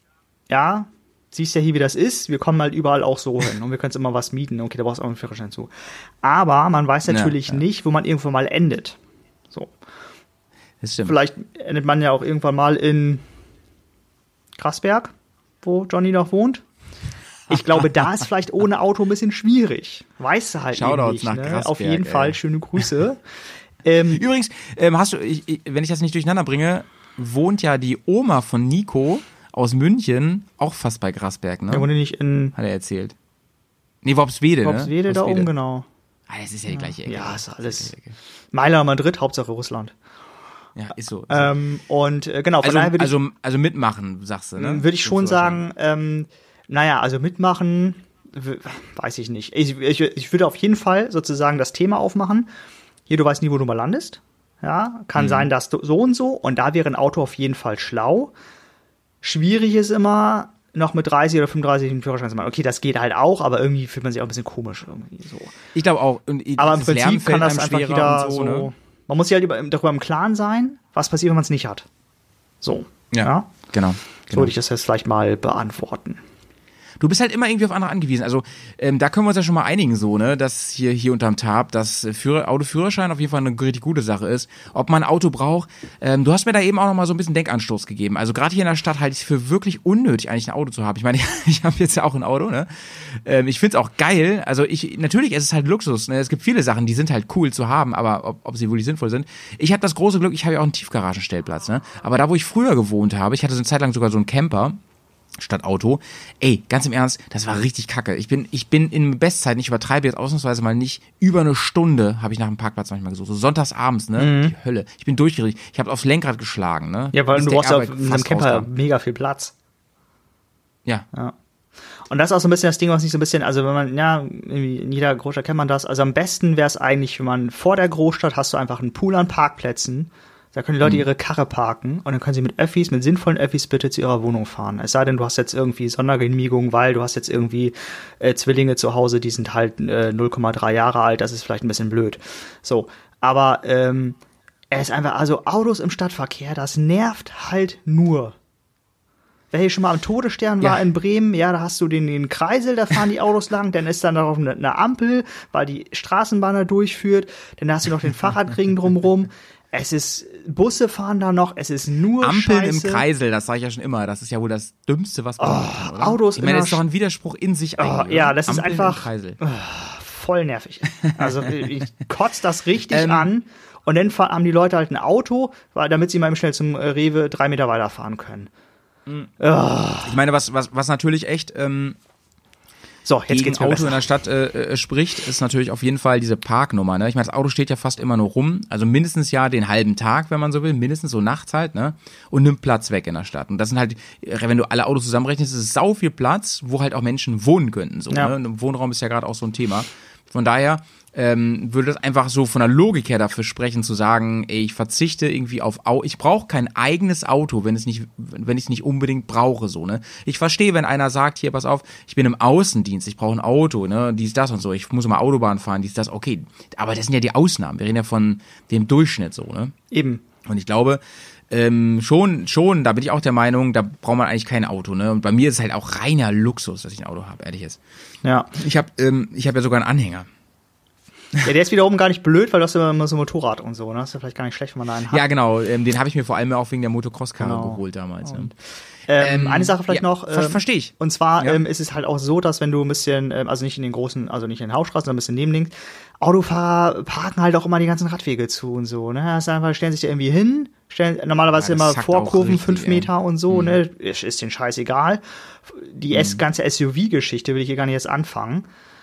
ja, siehst ja hier, wie das ist. Wir kommen halt überall auch so hin. Und wir können immer was mieten. Okay, da brauchst du auch einen Führerschein zu. Aber man weiß natürlich nicht, wo man irgendwo mal endet. So. Das stimmt. Vielleicht endet man ja auch irgendwann mal in Grasberg, wo Johnny noch wohnt. Ich glaube, da ist vielleicht ohne Auto ein bisschen schwierig. Weißt du halt Shoutouts nicht, nach ne? Grasberg, Auf jeden Fall, schöne Grüße. Übrigens, hast du, wenn ich das nicht durcheinander bringe, wohnt ja die Oma von Nico aus München auch fast bei Grasberg, ne? Der wohnt nicht in Hat er erzählt. Nee, Worpswede, ne? Worpswede da oben, genau. Ah, das ist ja die gleiche Ecke. Ja, ist alles. Mailand, Madrid, Hauptsache Russland. Ja, ist so. Und genau, von daher würde ich, also mitmachen, sagst du, ne? würde ich schon sagen, naja, also mitmachen, weiß ich nicht. Ich würde auf jeden Fall sozusagen das Thema aufmachen. Hier, du weißt nie, wo du mal landest. Ja, kann sein, dass du so und so. Und da wäre ein Auto auf jeden Fall schlau. Schwierig ist immer, noch mit 30 oder 35 einen Führerschein zu machen. Okay, das geht halt auch, aber irgendwie fühlt man sich auch ein bisschen komisch irgendwie so. Ich glaube auch. Aber im Prinzip kann das einfach wieder so, ne? Man muss sich halt darüber im Klaren sein, was passiert, wenn man es nicht hat. So. Ja, genau. So würde ich das jetzt vielleicht mal beantworten. Du bist halt immer irgendwie auf andere angewiesen. Also da können wir uns ja schon mal einigen, so, ne, dass hier unterm Tab, dass Autoführerschein auf jeden Fall eine richtig gute Sache ist. Ob man ein Auto braucht, du hast mir da eben auch noch mal so ein bisschen Denkanstoß gegeben. Also gerade hier in der Stadt halte ich es für wirklich unnötig, eigentlich ein Auto zu haben. Ich meine, ich habe jetzt ja auch ein Auto, ne. Ich find's auch geil. Also natürlich ist es halt Luxus, ne. Es gibt viele Sachen, die sind halt cool zu haben, aber ob sie wirklich sinnvoll sind. Ich habe das große Glück, ich habe ja auch einen Tiefgaragenstellplatz, ne. Aber da, wo ich früher gewohnt habe, ich hatte so eine Zeit lang sogar so einen Camper statt Auto. Ey, ganz im Ernst, das war richtig kacke. Ich bin in Bestzeiten, ich übertreibe jetzt ausnahmsweise mal nicht, über eine Stunde habe ich nach dem Parkplatz manchmal gesucht. So sonntags abends, ne? Die Hölle. Ich bin durchgeregt. Ich habe aufs Lenkrad geschlagen, ne? Ja, weil du brauchst ja auf einem Camper mega viel Platz. Ja. Und das ist auch so ein bisschen das Ding, was nicht so ein bisschen, also wenn man, ja, in jeder Großstadt kennt man das, also am besten wäre es eigentlich, wenn man vor der Großstadt hast du einfach einen Pool an Parkplätzen. Da können die Leute ihre Karre parken und dann können sie mit sinnvollen Öffis bitte zu ihrer Wohnung fahren. Es sei denn, du hast jetzt irgendwie Sondergenehmigung, weil du hast jetzt irgendwie Zwillinge zu Hause, die sind halt 0,3 Jahre alt, das ist vielleicht ein bisschen blöd. So, aber es ist einfach, also Autos im Stadtverkehr, das nervt halt nur. Wer hier schon mal am Todesstern war in Bremen, ja, da hast du den Kreisel, da fahren die Autos lang, dann ist dann darauf eine Ampel, weil die Straßenbahn da durchführt, dann hast du noch den Fahrradring drumrum. Es ist, Busse fahren da noch, es ist nur Ampeln Scheiße. im Kreisel, das sage ich ja schon immer, das ist ja wohl das Dümmste, was man macht, oder? Autos ich meine, das ist immer doch ein Widerspruch in sich eigentlich. ja, das ist Ampeln einfach im Kreisel. Voll nervig. Also ich kotze das richtig an und dann haben die Leute halt ein Auto, damit sie mal schnell zum Rewe 3 Meter weiterfahren können. Ich meine, was natürlich echt so, jetzt gegen geht's mir Auto besser. in der Stadt spricht, ist natürlich auf jeden Fall diese Parknummer, ne? Ich meine, das Auto steht ja fast immer nur rum, also mindestens ja den halben Tag, wenn man so will, mindestens so nachts halt, ne? Und nimmt Platz weg in der Stadt. Und das sind halt, wenn du alle Autos zusammenrechnest, ist es sau viel Platz, wo halt auch Menschen wohnen könnten, so, Ja. ne? Wohnraum ist ja gerade auch so ein Thema. Von daher würde das einfach so von der Logik her dafür sprechen, zu sagen, ey, ich verzichte irgendwie auf ich brauche kein eigenes Auto, wenn ich es nicht unbedingt brauche, so, ne? Ich verstehe, wenn einer sagt, hier, pass auf, ich bin im Außendienst, ich brauche ein Auto, ne, dies, das und so, ich muss mal Autobahn fahren, dies, das, okay. Aber das sind ja die Ausnahmen, wir reden ja von dem Durchschnitt, so, ne? Eben. Und ich glaube, schon, da bin ich auch der Meinung, da braucht man eigentlich kein Auto, ne? Und bei mir ist es halt auch reiner Luxus, dass ich ein Auto habe, ehrlich ist. Ja. Ich habe ja sogar einen Anhänger. Ja, der ist wiederum gar nicht blöd, weil du hast ja immer so ein Motorrad und so, ne? Das ist ja vielleicht gar nicht schlecht, wenn man da einen hat. Ja, genau, den habe ich mir vor allem auch wegen der Motocross-Karre Genau. geholt damals. Ne? Eine Sache vielleicht ja, noch. verstehe ich. Und zwar Ja. ist es halt auch so, dass wenn du ein bisschen, also nicht in den großen, also nicht in den Hauptstraßen, sondern ein bisschen nebenlinks, Autofahrer parken halt auch immer die ganzen Radwege zu und so, ne? Das ist einfach, stellen sich da irgendwie hin, normalerweise Ja, das immer zackt Vorkurven auch richtig, 5 Meter und so, Mhm. ne? Ist denen scheißegal. Die ganze SUV-Geschichte will ich hier gar nicht erst anfangen.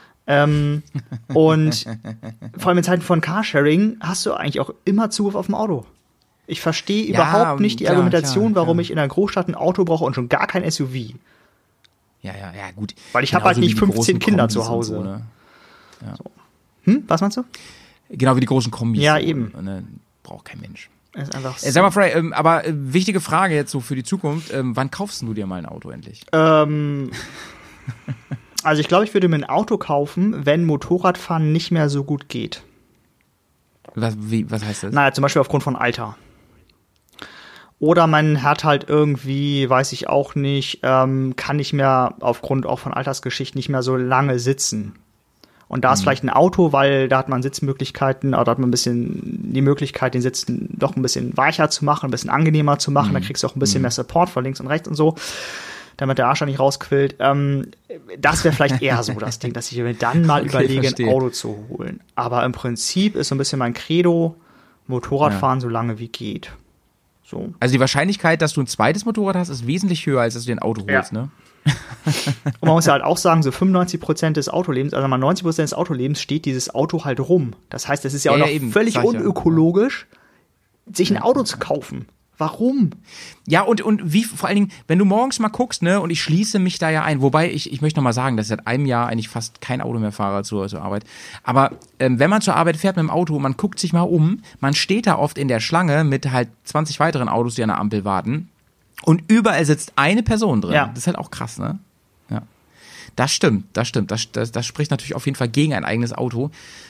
Und vor allem in Zeiten von Carsharing hast du eigentlich auch immer Zugriff auf dem Auto. Ich verstehe überhaupt nicht die klar, Argumentation, klar. warum ich in einer Großstadt ein Auto brauche und schon gar kein SUV. Ja, gut. Weil ich habe halt Genauso nicht wie die 15 großen Kinder Kombis zu und Hause. So, ne? Was meinst du? Genau wie die großen Kombis. Ja, so, eben. Ne? Braucht kein Mensch. Ist einfach so. Sag mal, Frey, aber wichtige Frage jetzt so für die Zukunft. Wann kaufst du dir mal ein Auto endlich? Also ich glaube, ich würde mir ein Auto kaufen, wenn Motorradfahren nicht mehr so gut geht. Was heißt das? Naja, zum Beispiel aufgrund von Alter. Oder man hat halt irgendwie, weiß ich auch nicht, kann nicht mehr aufgrund auch von Altersgeschichten nicht mehr so lange sitzen. Und da ist vielleicht ein Auto, weil da hat man Sitzmöglichkeiten, oder da hat man ein bisschen die Möglichkeit, den Sitz doch ein bisschen weicher zu machen, ein bisschen angenehmer zu machen. Da kriegst du auch ein bisschen mehr Support von links und rechts und so, damit der Arsch da nicht rausquillt. Das wäre vielleicht eher so das Ding, dass ich mir dann mal überlege, verstehe. ein Auto zu holen. Aber im Prinzip ist so ein bisschen mein Credo, Motorradfahren so lange wie geht. So. Also die Wahrscheinlichkeit, dass du ein zweites Motorrad hast, ist wesentlich höher, als dass du dir ein Auto holst, ne? Und man muss ja halt auch sagen, so 95% des Autolebens, also mal 90% des Autolebens steht dieses Auto halt rum. Das heißt, es ist ja auch noch eben, völlig sag ich ja. unökologisch, sich ein Auto zu kaufen. Warum? Ja, und wie, vor allen Dingen, wenn du morgens mal guckst, ne, und ich schließe mich da ja ein, wobei ich möchte noch mal sagen, dass ich seit einem Jahr eigentlich fast kein Auto mehr fahre zur Arbeit, aber wenn man zur Arbeit fährt mit dem Auto, man guckt sich mal um, man steht da oft in der Schlange mit halt 20 weiteren Autos, die an der Ampel warten und überall sitzt eine Person drin. Ja. Das ist halt auch krass, ne? Ja. Das stimmt. Das spricht natürlich auf jeden Fall gegen ein eigenes Auto.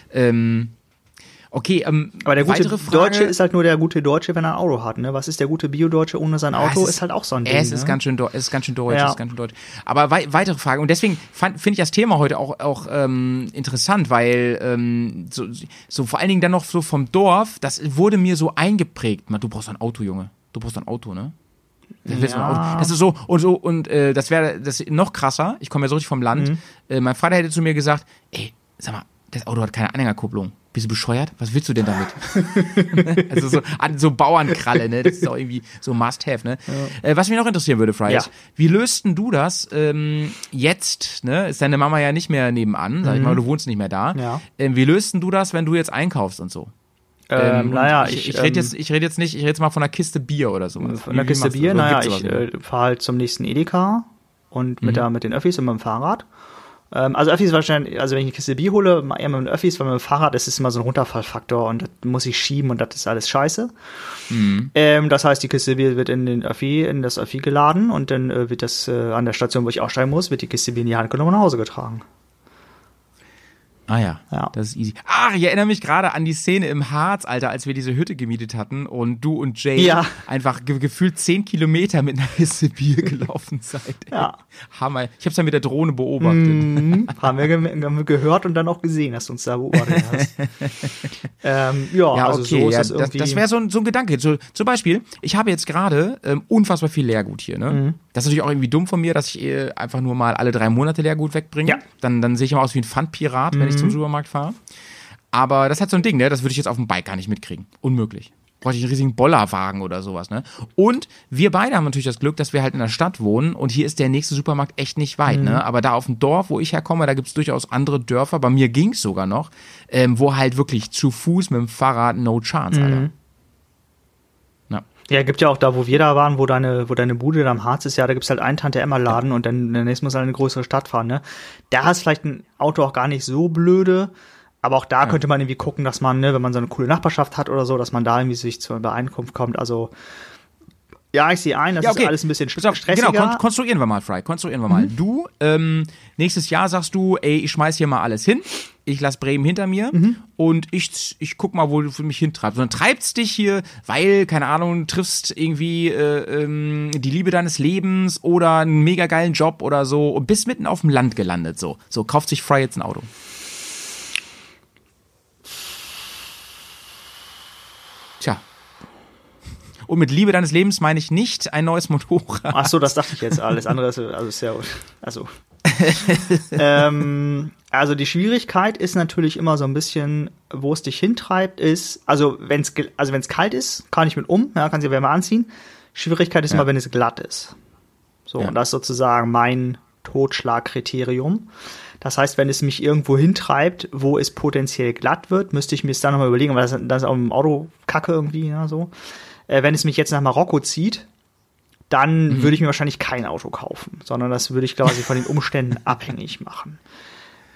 Okay, Aber der gute weitere Frage, Deutsche ist halt nur der gute Deutsche, wenn er ein Auto hat, ne? Was ist der gute Bio-Deutsche ohne sein Auto? Ist halt auch so ein Ding. Es ist ganz schön deutsch, Ja. Aber weitere Frage. Und deswegen finde ich das Thema heute auch interessant, weil so vor allen Dingen dann noch so vom Dorf, das wurde mir so eingeprägt. Du brauchst ein Auto, Junge. Du brauchst ein Auto, ne? Das ist so und das wäre das noch krasser. Ich komme ja so richtig vom Land. Mein Vater hätte zu mir gesagt, ey, sag mal, das Auto hat keine Anhängerkupplung. Bist du bescheuert? Was willst du denn damit? Also so Bauernkralle, ne? Das ist auch irgendwie so Must-Have, ne? Ja. Was mich noch interessieren würde, Fry, ist, wie löst denn du das jetzt, ne? Ist deine Mama ja nicht mehr nebenan, sag ich mal, du wohnst nicht mehr da. Ja. Wie löst denn du das, wenn du jetzt einkaufst und so? Naja, ich rede jetzt mal von einer Kiste Bier oder sowas. Von einer Kiste Bier, ich fahre halt zum nächsten Edeka und mit den Öffis und mit dem Fahrrad. Also Öffis wahrscheinlich, also wenn ich eine Kiste Bier hole, eher mit den Öffis, weil mit dem Fahrrad, das ist immer so ein Runterfallfaktor und das muss ich schieben und das ist alles scheiße. Das heißt, die Kiste Bier wird in das Öffi geladen und dann wird das an der Station, wo ich aussteigen muss, wird die Kiste Bier in die Hand genommen und nach Hause getragen. Ah ja, das ist easy. Ich erinnere mich gerade an die Szene im Harz, Alter, als wir diese Hütte gemietet hatten und du und Jay einfach gefühlt 10 Kilometer mit einer Kiste Bier gelaufen seid. Ja. Hammer. Ich hab's ja mit der Drohne beobachtet. Haben wir gehört und dann auch gesehen, dass du uns da beobachtet hast. Also so ist das irgendwie. Das wäre so ein Gedanke. So, zum Beispiel, ich habe jetzt gerade unfassbar viel Leergut hier, ne? Das ist natürlich auch irgendwie dumm von mir, dass ich einfach nur mal alle 3 Monate Leergut wegbringe. Ja. Dann sehe ich immer aus wie ein Pfandpirat, wenn ich zum Supermarkt fahre. Aber das hat so ein Ding, ne? Das würde ich jetzt auf dem Bike gar nicht mitkriegen. Unmöglich. Bräuchte ich einen riesigen Bollerwagen oder sowas, ne? Und wir beide haben natürlich das Glück, dass wir halt in der Stadt wohnen und hier ist der nächste Supermarkt echt nicht weit, ne? Aber da auf dem Dorf, wo ich herkomme, da gibt's durchaus andere Dörfer, bei mir ging's sogar noch, wo halt wirklich zu Fuß mit dem Fahrrad no chance, Alter. Ja, gibt ja auch da, wo wir da waren, wo deine Bude da am Harz ist, da gibt's halt einen Tante-Emma-Laden und dann nächstes muss halt eine größere Stadt fahren, ne? Da ist vielleicht ein Auto auch gar nicht so blöde, aber auch da könnte man irgendwie gucken, dass man, ne, wenn man so eine coole Nachbarschaft hat oder so, dass man da irgendwie sich zur Übereinkunft kommt, also ja, ich sehe ein, das ist alles ein bisschen stressiger. Genau, konstruieren wir mal, Fry, Du, nächstes Jahr sagst du, ey, ich schmeiß hier mal alles hin, ich lass Bremen hinter mir und ich guck mal, wo du mich hintreibst. Und dann treibst dich hier, weil, keine Ahnung, triffst irgendwie die Liebe deines Lebens oder einen mega geilen Job oder so und bist mitten auf dem Land gelandet, so. So, kauft sich Fry jetzt ein Auto. Tja. Und mit Liebe deines Lebens meine ich nicht ein neues Motorrad. Ach so, das dachte ich jetzt. Alles andere ist sehr, also. Also die Schwierigkeit ist natürlich immer so ein bisschen, wo es dich hintreibt, ist, also wenn's kalt ist, kann ich mit kann sich Wärme anziehen. Schwierigkeit ist immer, wenn es glatt ist. So, und das ist sozusagen mein Totschlagkriterium. Das heißt, wenn es mich irgendwo hintreibt, wo es potenziell glatt wird, müsste ich mir es dann nochmal überlegen, weil das ist auch im Auto Kacke irgendwie, ja, so. Wenn es mich jetzt nach Marokko zieht, dann würde ich mir wahrscheinlich kein Auto kaufen, sondern das würde ich quasi von den Umständen abhängig machen.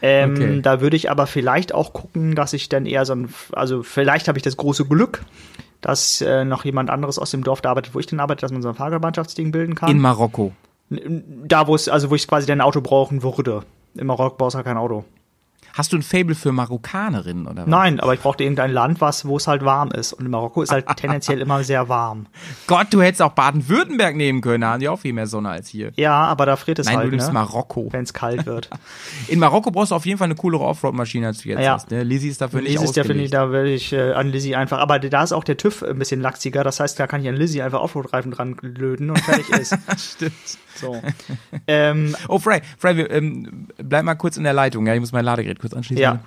Da würde ich aber vielleicht auch gucken, dass ich dann eher also vielleicht habe ich das große Glück, dass noch jemand anderes aus dem Dorf da arbeitet, wo ich dann arbeite, dass man so ein Fahrgemeinschaftsding bilden kann. In Marokko. Da, wo ich quasi dein Auto brauchen würde. In Marokko brauchst du halt kein Auto. Hast du ein Faible für Marokkanerinnen oder was? Nein, aber ich brauchte irgendein Land, wo es halt warm ist. Und in Marokko ist halt tendenziell immer sehr warm. Gott, du hättest auch Baden-Württemberg nehmen können, da haben die auch viel mehr Sonne als hier. Ja, aber da friert es halt, du nimmst Marokko. Wenn es kalt wird. In Marokko brauchst du auf jeden Fall eine coolere Offroad-Maschine, als du jetzt hast. Ne? Lizzie ist dafür nicht ausgelegt. Da will ich an Lizzie einfach, aber da ist auch der TÜV ein bisschen lachsiger, das heißt, da kann ich an Lizzie einfach Offroad-Reifen dran löten und fertig ist. Stimmt. So. Oh, Frey, bleib mal kurz in der Leitung, ja, ich muss mein Ladegerät kurz anschließen. Ja.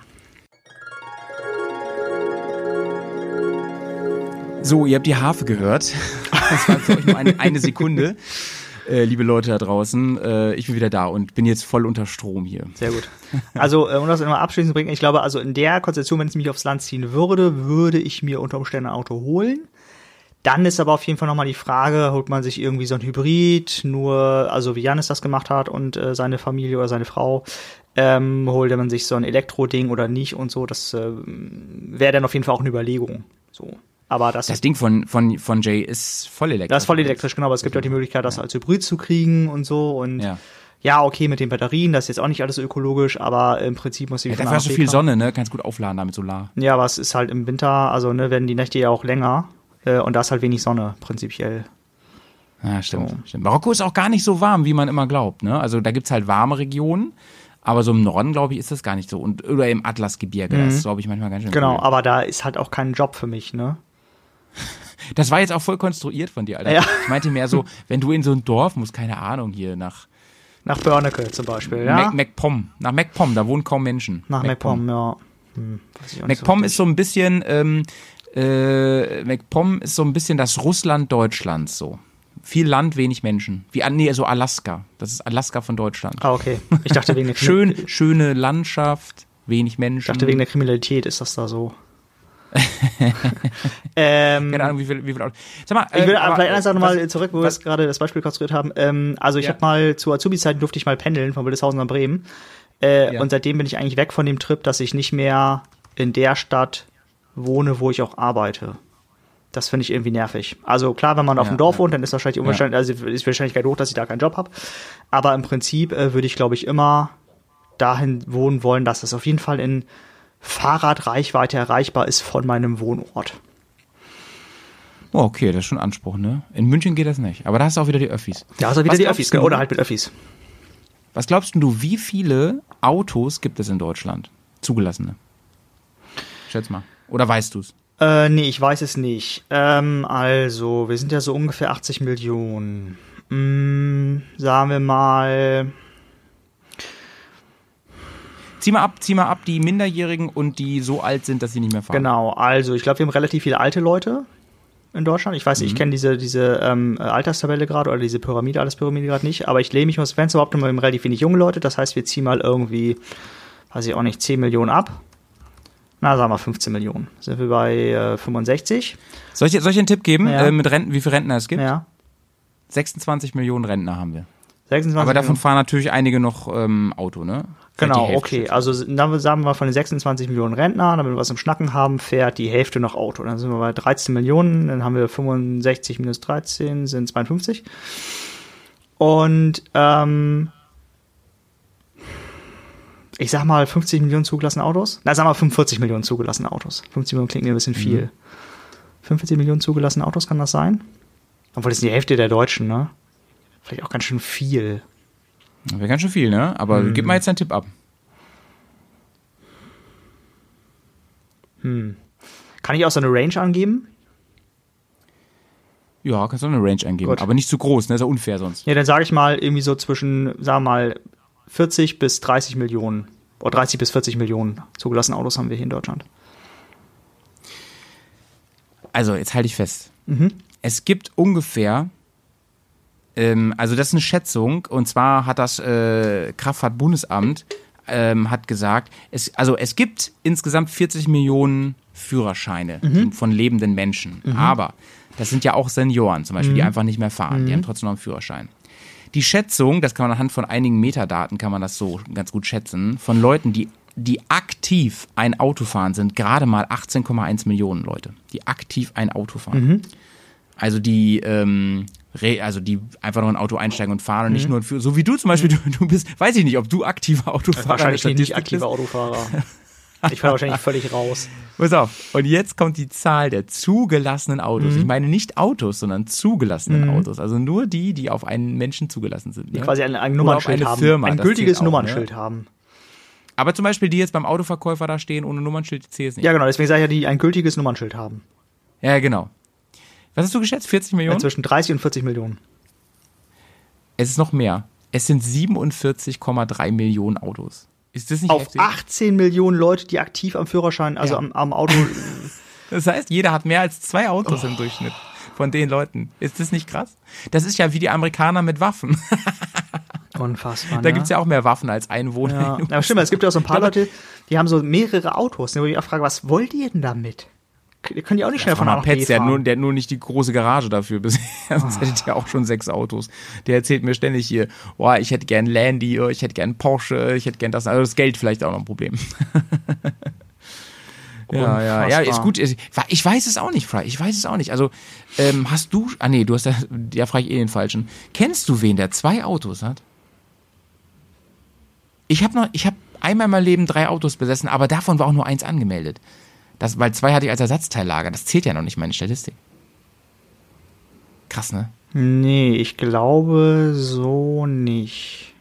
So, ihr habt die Harfe gehört. Das war für euch nur eine Sekunde. Liebe Leute da draußen, ich bin wieder da und bin jetzt voll unter Strom hier. Sehr gut. Also, um das nochmal abschließend zu bringen, ich glaube, also in der Konstellation, wenn es mich aufs Land ziehen würde ich mir unter Umständen ein Auto holen. Dann ist aber auf jeden Fall nochmal die Frage, holt man sich irgendwie so ein Hybrid, also wie Janis das gemacht hat und seine Familie oder seine Frau, holt man sich so ein Elektro-Ding oder nicht und so, das wäre dann auf jeden Fall auch eine Überlegung. So. Aber das Ding von Jay ist voll elektrisch. Das ist voll elektrisch, genau, aber es gibt ja auch die Möglichkeit, das als Hybrid zu kriegen und so und ja, okay, mit den Batterien, das ist jetzt auch nicht alles so ökologisch, aber im Prinzip muss ich dafür hast du viel Sonne, ne? Kannst gut aufladen damit Solar. Ja, aber es ist halt im Winter, also ne, werden die Nächte ja auch länger und da ist halt wenig Sonne, prinzipiell. Ja, stimmt. Marokko ist auch gar nicht so warm, wie man immer glaubt, ne? Also da gibt's halt warme Regionen, aber so im Norden, glaube ich, ist das gar nicht so. Oder im Atlasgebirge, das ist, glaube ich, manchmal ganz schön Genau, cool. aber da ist halt auch kein Job für mich, ne? Das war jetzt auch voll konstruiert von dir, Alter. Ja. Ich meinte mehr so, wenn du in so ein Dorf musst, keine Ahnung, hier nach Börnecke zum Beispiel, ja? MacPom. Nach MacPom, da wohnen kaum Menschen. Nach MacPom, ja. MacPom ist so ein bisschen, MacPom ist so ein bisschen das Russland Deutschlands so. Viel Land, wenig Menschen. So Alaska. Das ist Alaska von Deutschland. Ah, okay. Ich dachte wegen der schöne Landschaft, wenig Menschen. Ich dachte wegen der Kriminalität ist das da so. Keine Ahnung, wie viel Sag mal, ich will vielleicht eine Sache nochmal zurück, wo wir jetzt gerade das Beispiel konstruiert haben. Also ich habe mal zu Azubi-Zeiten durfte ich mal pendeln von Wildeshausen nach Bremen. Und seitdem bin ich eigentlich weg von dem Trip, dass ich nicht mehr in der Stadt wohne, wo ich auch arbeite. Das finde ich irgendwie nervig. Also klar, wenn man auf dem Dorf wohnt, dann ist wahrscheinlich also ist Wahrscheinlichkeit hoch, dass ich da keinen Job habe. Aber im Prinzip würde ich, glaube ich, immer dahin wohnen wollen, dass es auf jeden Fall in Fahrradreichweite erreichbar ist von meinem Wohnort. Oh, okay, das ist schon ein Anspruch, ne? In München geht das nicht. Aber da hast du auch wieder die Öffis. Ja, also wieder die Öffis, oder halt mit Öffis. Was glaubst du, wie viele Autos gibt es in Deutschland? Zugelassene. Schätz mal. Oder weißt du's? Nee, ich weiß es nicht. Also, wir sind ja so ungefähr 80 Millionen. Sagen wir mal... Zieh mal ab, die Minderjährigen und die so alt sind, dass sie nicht mehr fahren. Genau, also ich glaube, wir haben relativ viele alte Leute in Deutschland. Ich weiß nicht, ich kenne diese Alterstabelle gerade oder diese Alterspyramide gerade nicht, aber ich lehne mich aus dem Fenster überhaupt immer relativ wenig junge Leute. Das heißt, wir ziehen mal irgendwie, weiß ich auch nicht, 10 Millionen ab. Na, sagen wir 15 Millionen. Sind wir bei 65. Soll ich einen Tipp geben, Ja. mit Renten, wie viele Rentner es gibt? Ja. 26 Millionen Rentner haben wir. 26 Aber davon Millionen. fahren natürlich einige noch Auto, ne? Genau, okay. Also dann sagen wir mal von den 26 Millionen Rentner, damit wir was im Schnacken haben, fährt die Hälfte noch Auto. Dann sind wir bei 13 Millionen, dann haben wir 65 minus 13, sind 52. Und ich sag mal 50 Millionen zugelassene Autos. Na, sag mal 45 Millionen zugelassene Autos. 50 Millionen klingt mir ein bisschen viel. 45 Millionen zugelassene Autos, kann das sein? Obwohl, das ist die Hälfte der Deutschen, ne? Vielleicht auch ganz schön viel. Wäre ganz schön viel, ne? Aber gib mal jetzt einen Tipp ab. Kann ich auch so eine Range angeben? Ja, kannst du eine Range eingeben. Gut. Aber nicht zu groß, ne? Ist ja unfair sonst. Ja, dann sage ich mal irgendwie so zwischen, sagen wir mal, 40 bis 30 Millionen. Oder 30 bis 40 Millionen zugelassene Autos haben wir hier in Deutschland. Also, jetzt halte ich fest. Es gibt ungefähr, also das ist eine Schätzung, und zwar hat das Kraftfahrtbundesamt hat gesagt, es gibt insgesamt 40 Millionen Führerscheine von lebenden Menschen. Aber das sind ja auch Senioren zum Beispiel, die einfach nicht mehr fahren. Die haben trotzdem noch einen Führerschein. Die Schätzung, das kann man anhand von einigen Metadaten, kann man das so ganz gut schätzen, von Leuten, die die aktiv ein Auto fahren, sind gerade mal 18,1 Millionen Leute, die aktiv ein Auto fahren. Also die einfach noch ein Auto einsteigen und fahren und nicht nur für, so wie du zum Beispiel, du bist, weiß ich nicht, ob du aktiver Autofahrer Wahrscheinlich nicht aktiver Autofahrer. Ich fahre wahrscheinlich völlig raus. Pass auf, und jetzt kommt die Zahl der zugelassenen Autos. Ich meine nicht Autos, sondern zugelassenen Autos. Also nur die auf einen Menschen zugelassen sind. Die ne? quasi ein Nummernschild haben. Firma, ein das gültiges zählt auch, Nummernschild ne? haben. Aber zum Beispiel die jetzt beim Autoverkäufer da stehen ohne Nummernschild, die zählt nicht. Ja, genau, deswegen sage ich ja, die ein gültiges Nummernschild haben. Ja, genau. Was hast du geschätzt? 40 Millionen? Zwischen 30 und 40 Millionen. Es ist noch mehr. Es sind 47,3 Millionen Autos. Ist das nicht Auf heftig? 18 Millionen Leute, die aktiv am Führerschein, also Ja. am Auto. Das heißt, jeder hat mehr als 2 Autos im Durchschnitt von den Leuten. Ist das nicht krass? Das ist ja wie die Amerikaner mit Waffen. Unfassbar. Da gibt's ja auch mehr Waffen als Einwohner. Ja, aber stimmt, es gibt ja auch so ein paar Leute, die haben so mehrere Autos, wo ich auch frage, was wollt ihr denn damit? Ihr könnt ja auch nicht schnell von A nach B Petz, der fahren. hat nur nicht die große Garage dafür bisher. Sonst hättet ihr auch schon 6 Autos. Der erzählt mir ständig hier, boah, ich hätte gern Landy, ich hätte gern Porsche, ich hätte gern das. Also das Geld vielleicht auch noch ein Problem. Ja, ist gut. Ich weiß es auch nicht, Fry. Ich weiß es auch nicht. Also, hast du, du hast ja frage ich den Falschen. Kennst du wen, der 2 Autos hat? Ich habe einmal in meinem Leben 3 Autos besessen, aber davon war auch nur 1 angemeldet. Weil 2 hatte ich als Ersatzteillager. Das zählt ja noch nicht meine Statistik. Krass, ne? Nee, ich glaube so nicht.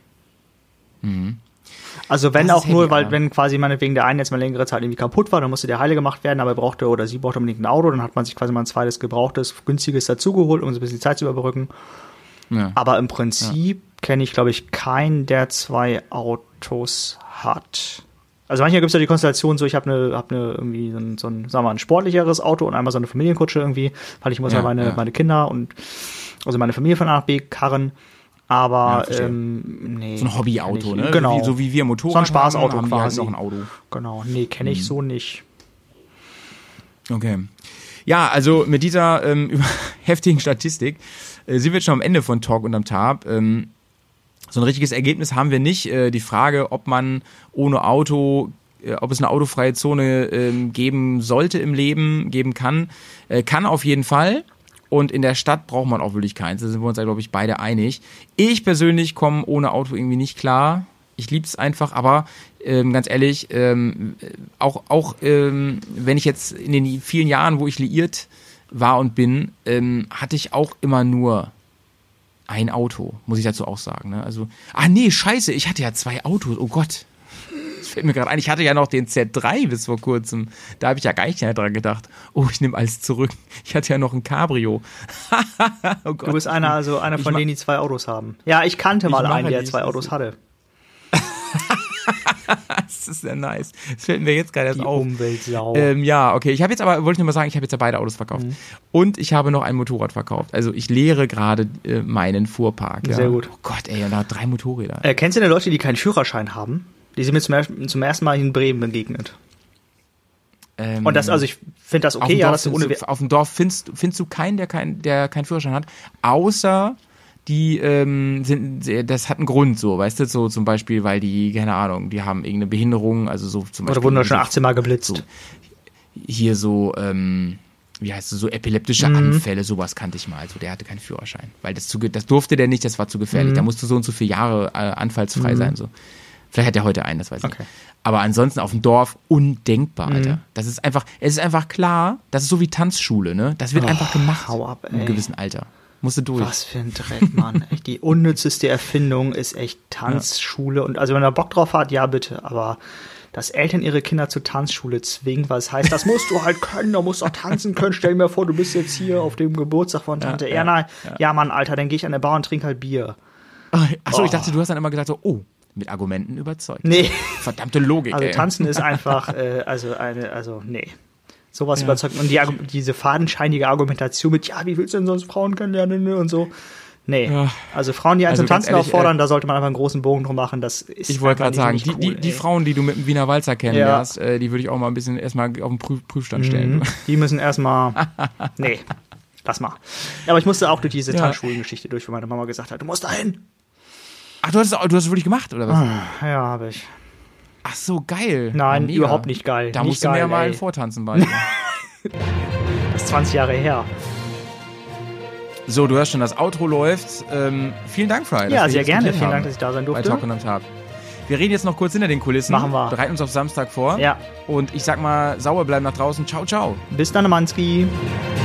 Also wenn Das auch ist nur, heavy, weil aber- wenn quasi meinetwegen der eine jetzt mal längere Zeit irgendwie kaputt war, dann musste der heile gemacht werden, aber sie brauchte unbedingt ein Auto, dann hat man sich quasi mal ein zweites gebrauchtes, günstiges dazugeholt, um so ein bisschen die Zeit zu überbrücken. Ja. Aber im Prinzip kenne ich, glaube ich, keinen, der 2 Autos hat. Also manchmal gibt es ja die Konstellation so, ich habe hab irgendwie so ein, sagen wir mal, ein sportlicheres Auto und einmal so eine Familienkutsche irgendwie, weil ich muss ja meine Kinder und also meine Familie von A nach B karren. Aber nee. So ein Hobbyauto, ne? Genau. So wie wir Motorrad So ein Spaßauto haben die halt quasi. noch ein Auto. Genau, nee, kenne ich so nicht. Okay. Ja, also mit dieser heftigen Statistik sind wir jetzt schon am Ende von Talk unterm Tab. So ein richtiges Ergebnis haben wir nicht. Die Frage, ob man ohne Auto, ob es eine autofreie Zone geben sollte im Leben, geben kann, kann auf jeden Fall. Und in der Stadt braucht man auch wirklich keins. Da sind wir uns ja, glaube ich, beide einig. Ich persönlich komme ohne Auto irgendwie nicht klar. Ich liebe es einfach, aber ganz ehrlich, auch wenn ich jetzt in den vielen Jahren, wo ich liiert war und bin, hatte ich auch immer nur ein Auto, muss ich dazu auch sagen. Ne? Also, scheiße, ich hatte ja 2 Autos, oh Gott. Das fällt mir gerade ein, ich hatte ja noch den Z3 bis vor kurzem. Da habe ich ja gar nicht mehr dran gedacht. Oh, ich nehme alles zurück. Ich hatte ja noch ein Cabrio. Oh Gott. Du bist einer von denen, die 2 Autos haben. Ja, ich kannte mal einen, der nicht, 2 das Autos ist- hatte. Das ist sehr nice. Das fällt mir jetzt gerade erst Die auf. Umweltsau. Ja, okay. Wollte ich nur mal sagen, ich habe jetzt ja beide Autos verkauft. Und ich habe noch ein Motorrad verkauft. Also ich leere gerade meinen Fuhrpark. Ja. Sehr gut. Oh Gott, ey, und da 3 Motorräder. Kennst du denn Leute, die keinen Führerschein haben? Die sind mir zum ersten Mal in Bremen begegnet. Und das, also ich finde das okay, ja, dass du ohne auf dem Dorf findest du keinen, der keinen Führerschein hat, außer die das hat einen Grund, so, weißt du, so zum Beispiel, weil die, keine Ahnung, die haben irgendeine Behinderung, also so zum Beispiel. oder wurden da schon 18 Mal geblitzt. So, hier so, wie heißt es, so epileptische Anfälle, sowas kannte ich mal. Also der hatte keinen Führerschein, weil das durfte der nicht, das war zu gefährlich. Da musste so und so viele Jahre anfallsfrei sein, so. Vielleicht hat er heute einen, das weiß ich Okay. nicht. Aber ansonsten auf dem Dorf undenkbar, Alter. Es ist einfach klar, das ist so wie Tanzschule, ne? Das wird einfach gemacht hau ab, in einem ey. gewissen Alter. Musst du durch. Was für ein Dreck, Mann. Echt, die unnützeste Erfindung ist echt Tanzschule. Und also wenn er Bock drauf hat, ja bitte. Aber dass Eltern ihre Kinder zur Tanzschule zwingen, was heißt, das musst du halt können, du musst auch tanzen können. Stell dir mal vor, du bist jetzt hier auf dem Geburtstag von Tante Erna. Ja, Mann, Alter, dann gehe ich an der Bar und trinke halt Bier. Achso, ich dachte, du hast dann immer gesagt so, oh, mit Argumenten überzeugt. Nee. Verdammte Logik, Also ey. tanzen ist einfach, nee. Sowas überzeugt. Und diese fadenscheinige Argumentation mit, ja, wie willst du denn sonst Frauen kennenlernen und so. Nee. Ja. Also Frauen, die einen Also zum ganz Tanzen ehrlich, auffordern, da sollte man einfach einen großen Bogen drum machen. Das ist Ich wollte gerade einfach sagen, nicht cool, die ey. Frauen, die du mit dem Wiener Walzer kennenlernst, die würde ich auch mal ein bisschen erstmal auf den Prüfstand stellen. Die müssen erstmal. Nee, lass mal. Ja, aber ich musste auch durch diese Ja. Tanzschulengeschichte durch, wo meine Mama gesagt hat, du musst dahin. Ach, du hast es wirklich gemacht, oder was? Ja, habe ich. Ach so, geil. Nein, Mega. überhaupt nicht geil. Da nicht musst du mir geil, ja mal ey. vortanzen bald. Das ist 20 Jahre her. So, du hörst schon, das Outro läuft. Vielen Dank, Fry. Ja, sehr gerne. Vielen Dank, dass ich da sein Bei durfte. Talk on Tap. Wir reden jetzt noch kurz hinter den Kulissen. Machen wir. Bereiten uns auf Samstag vor. Ja. Und ich sag mal, sauer bleiben nach draußen. Ciao, ciao. Bis dann, Manski.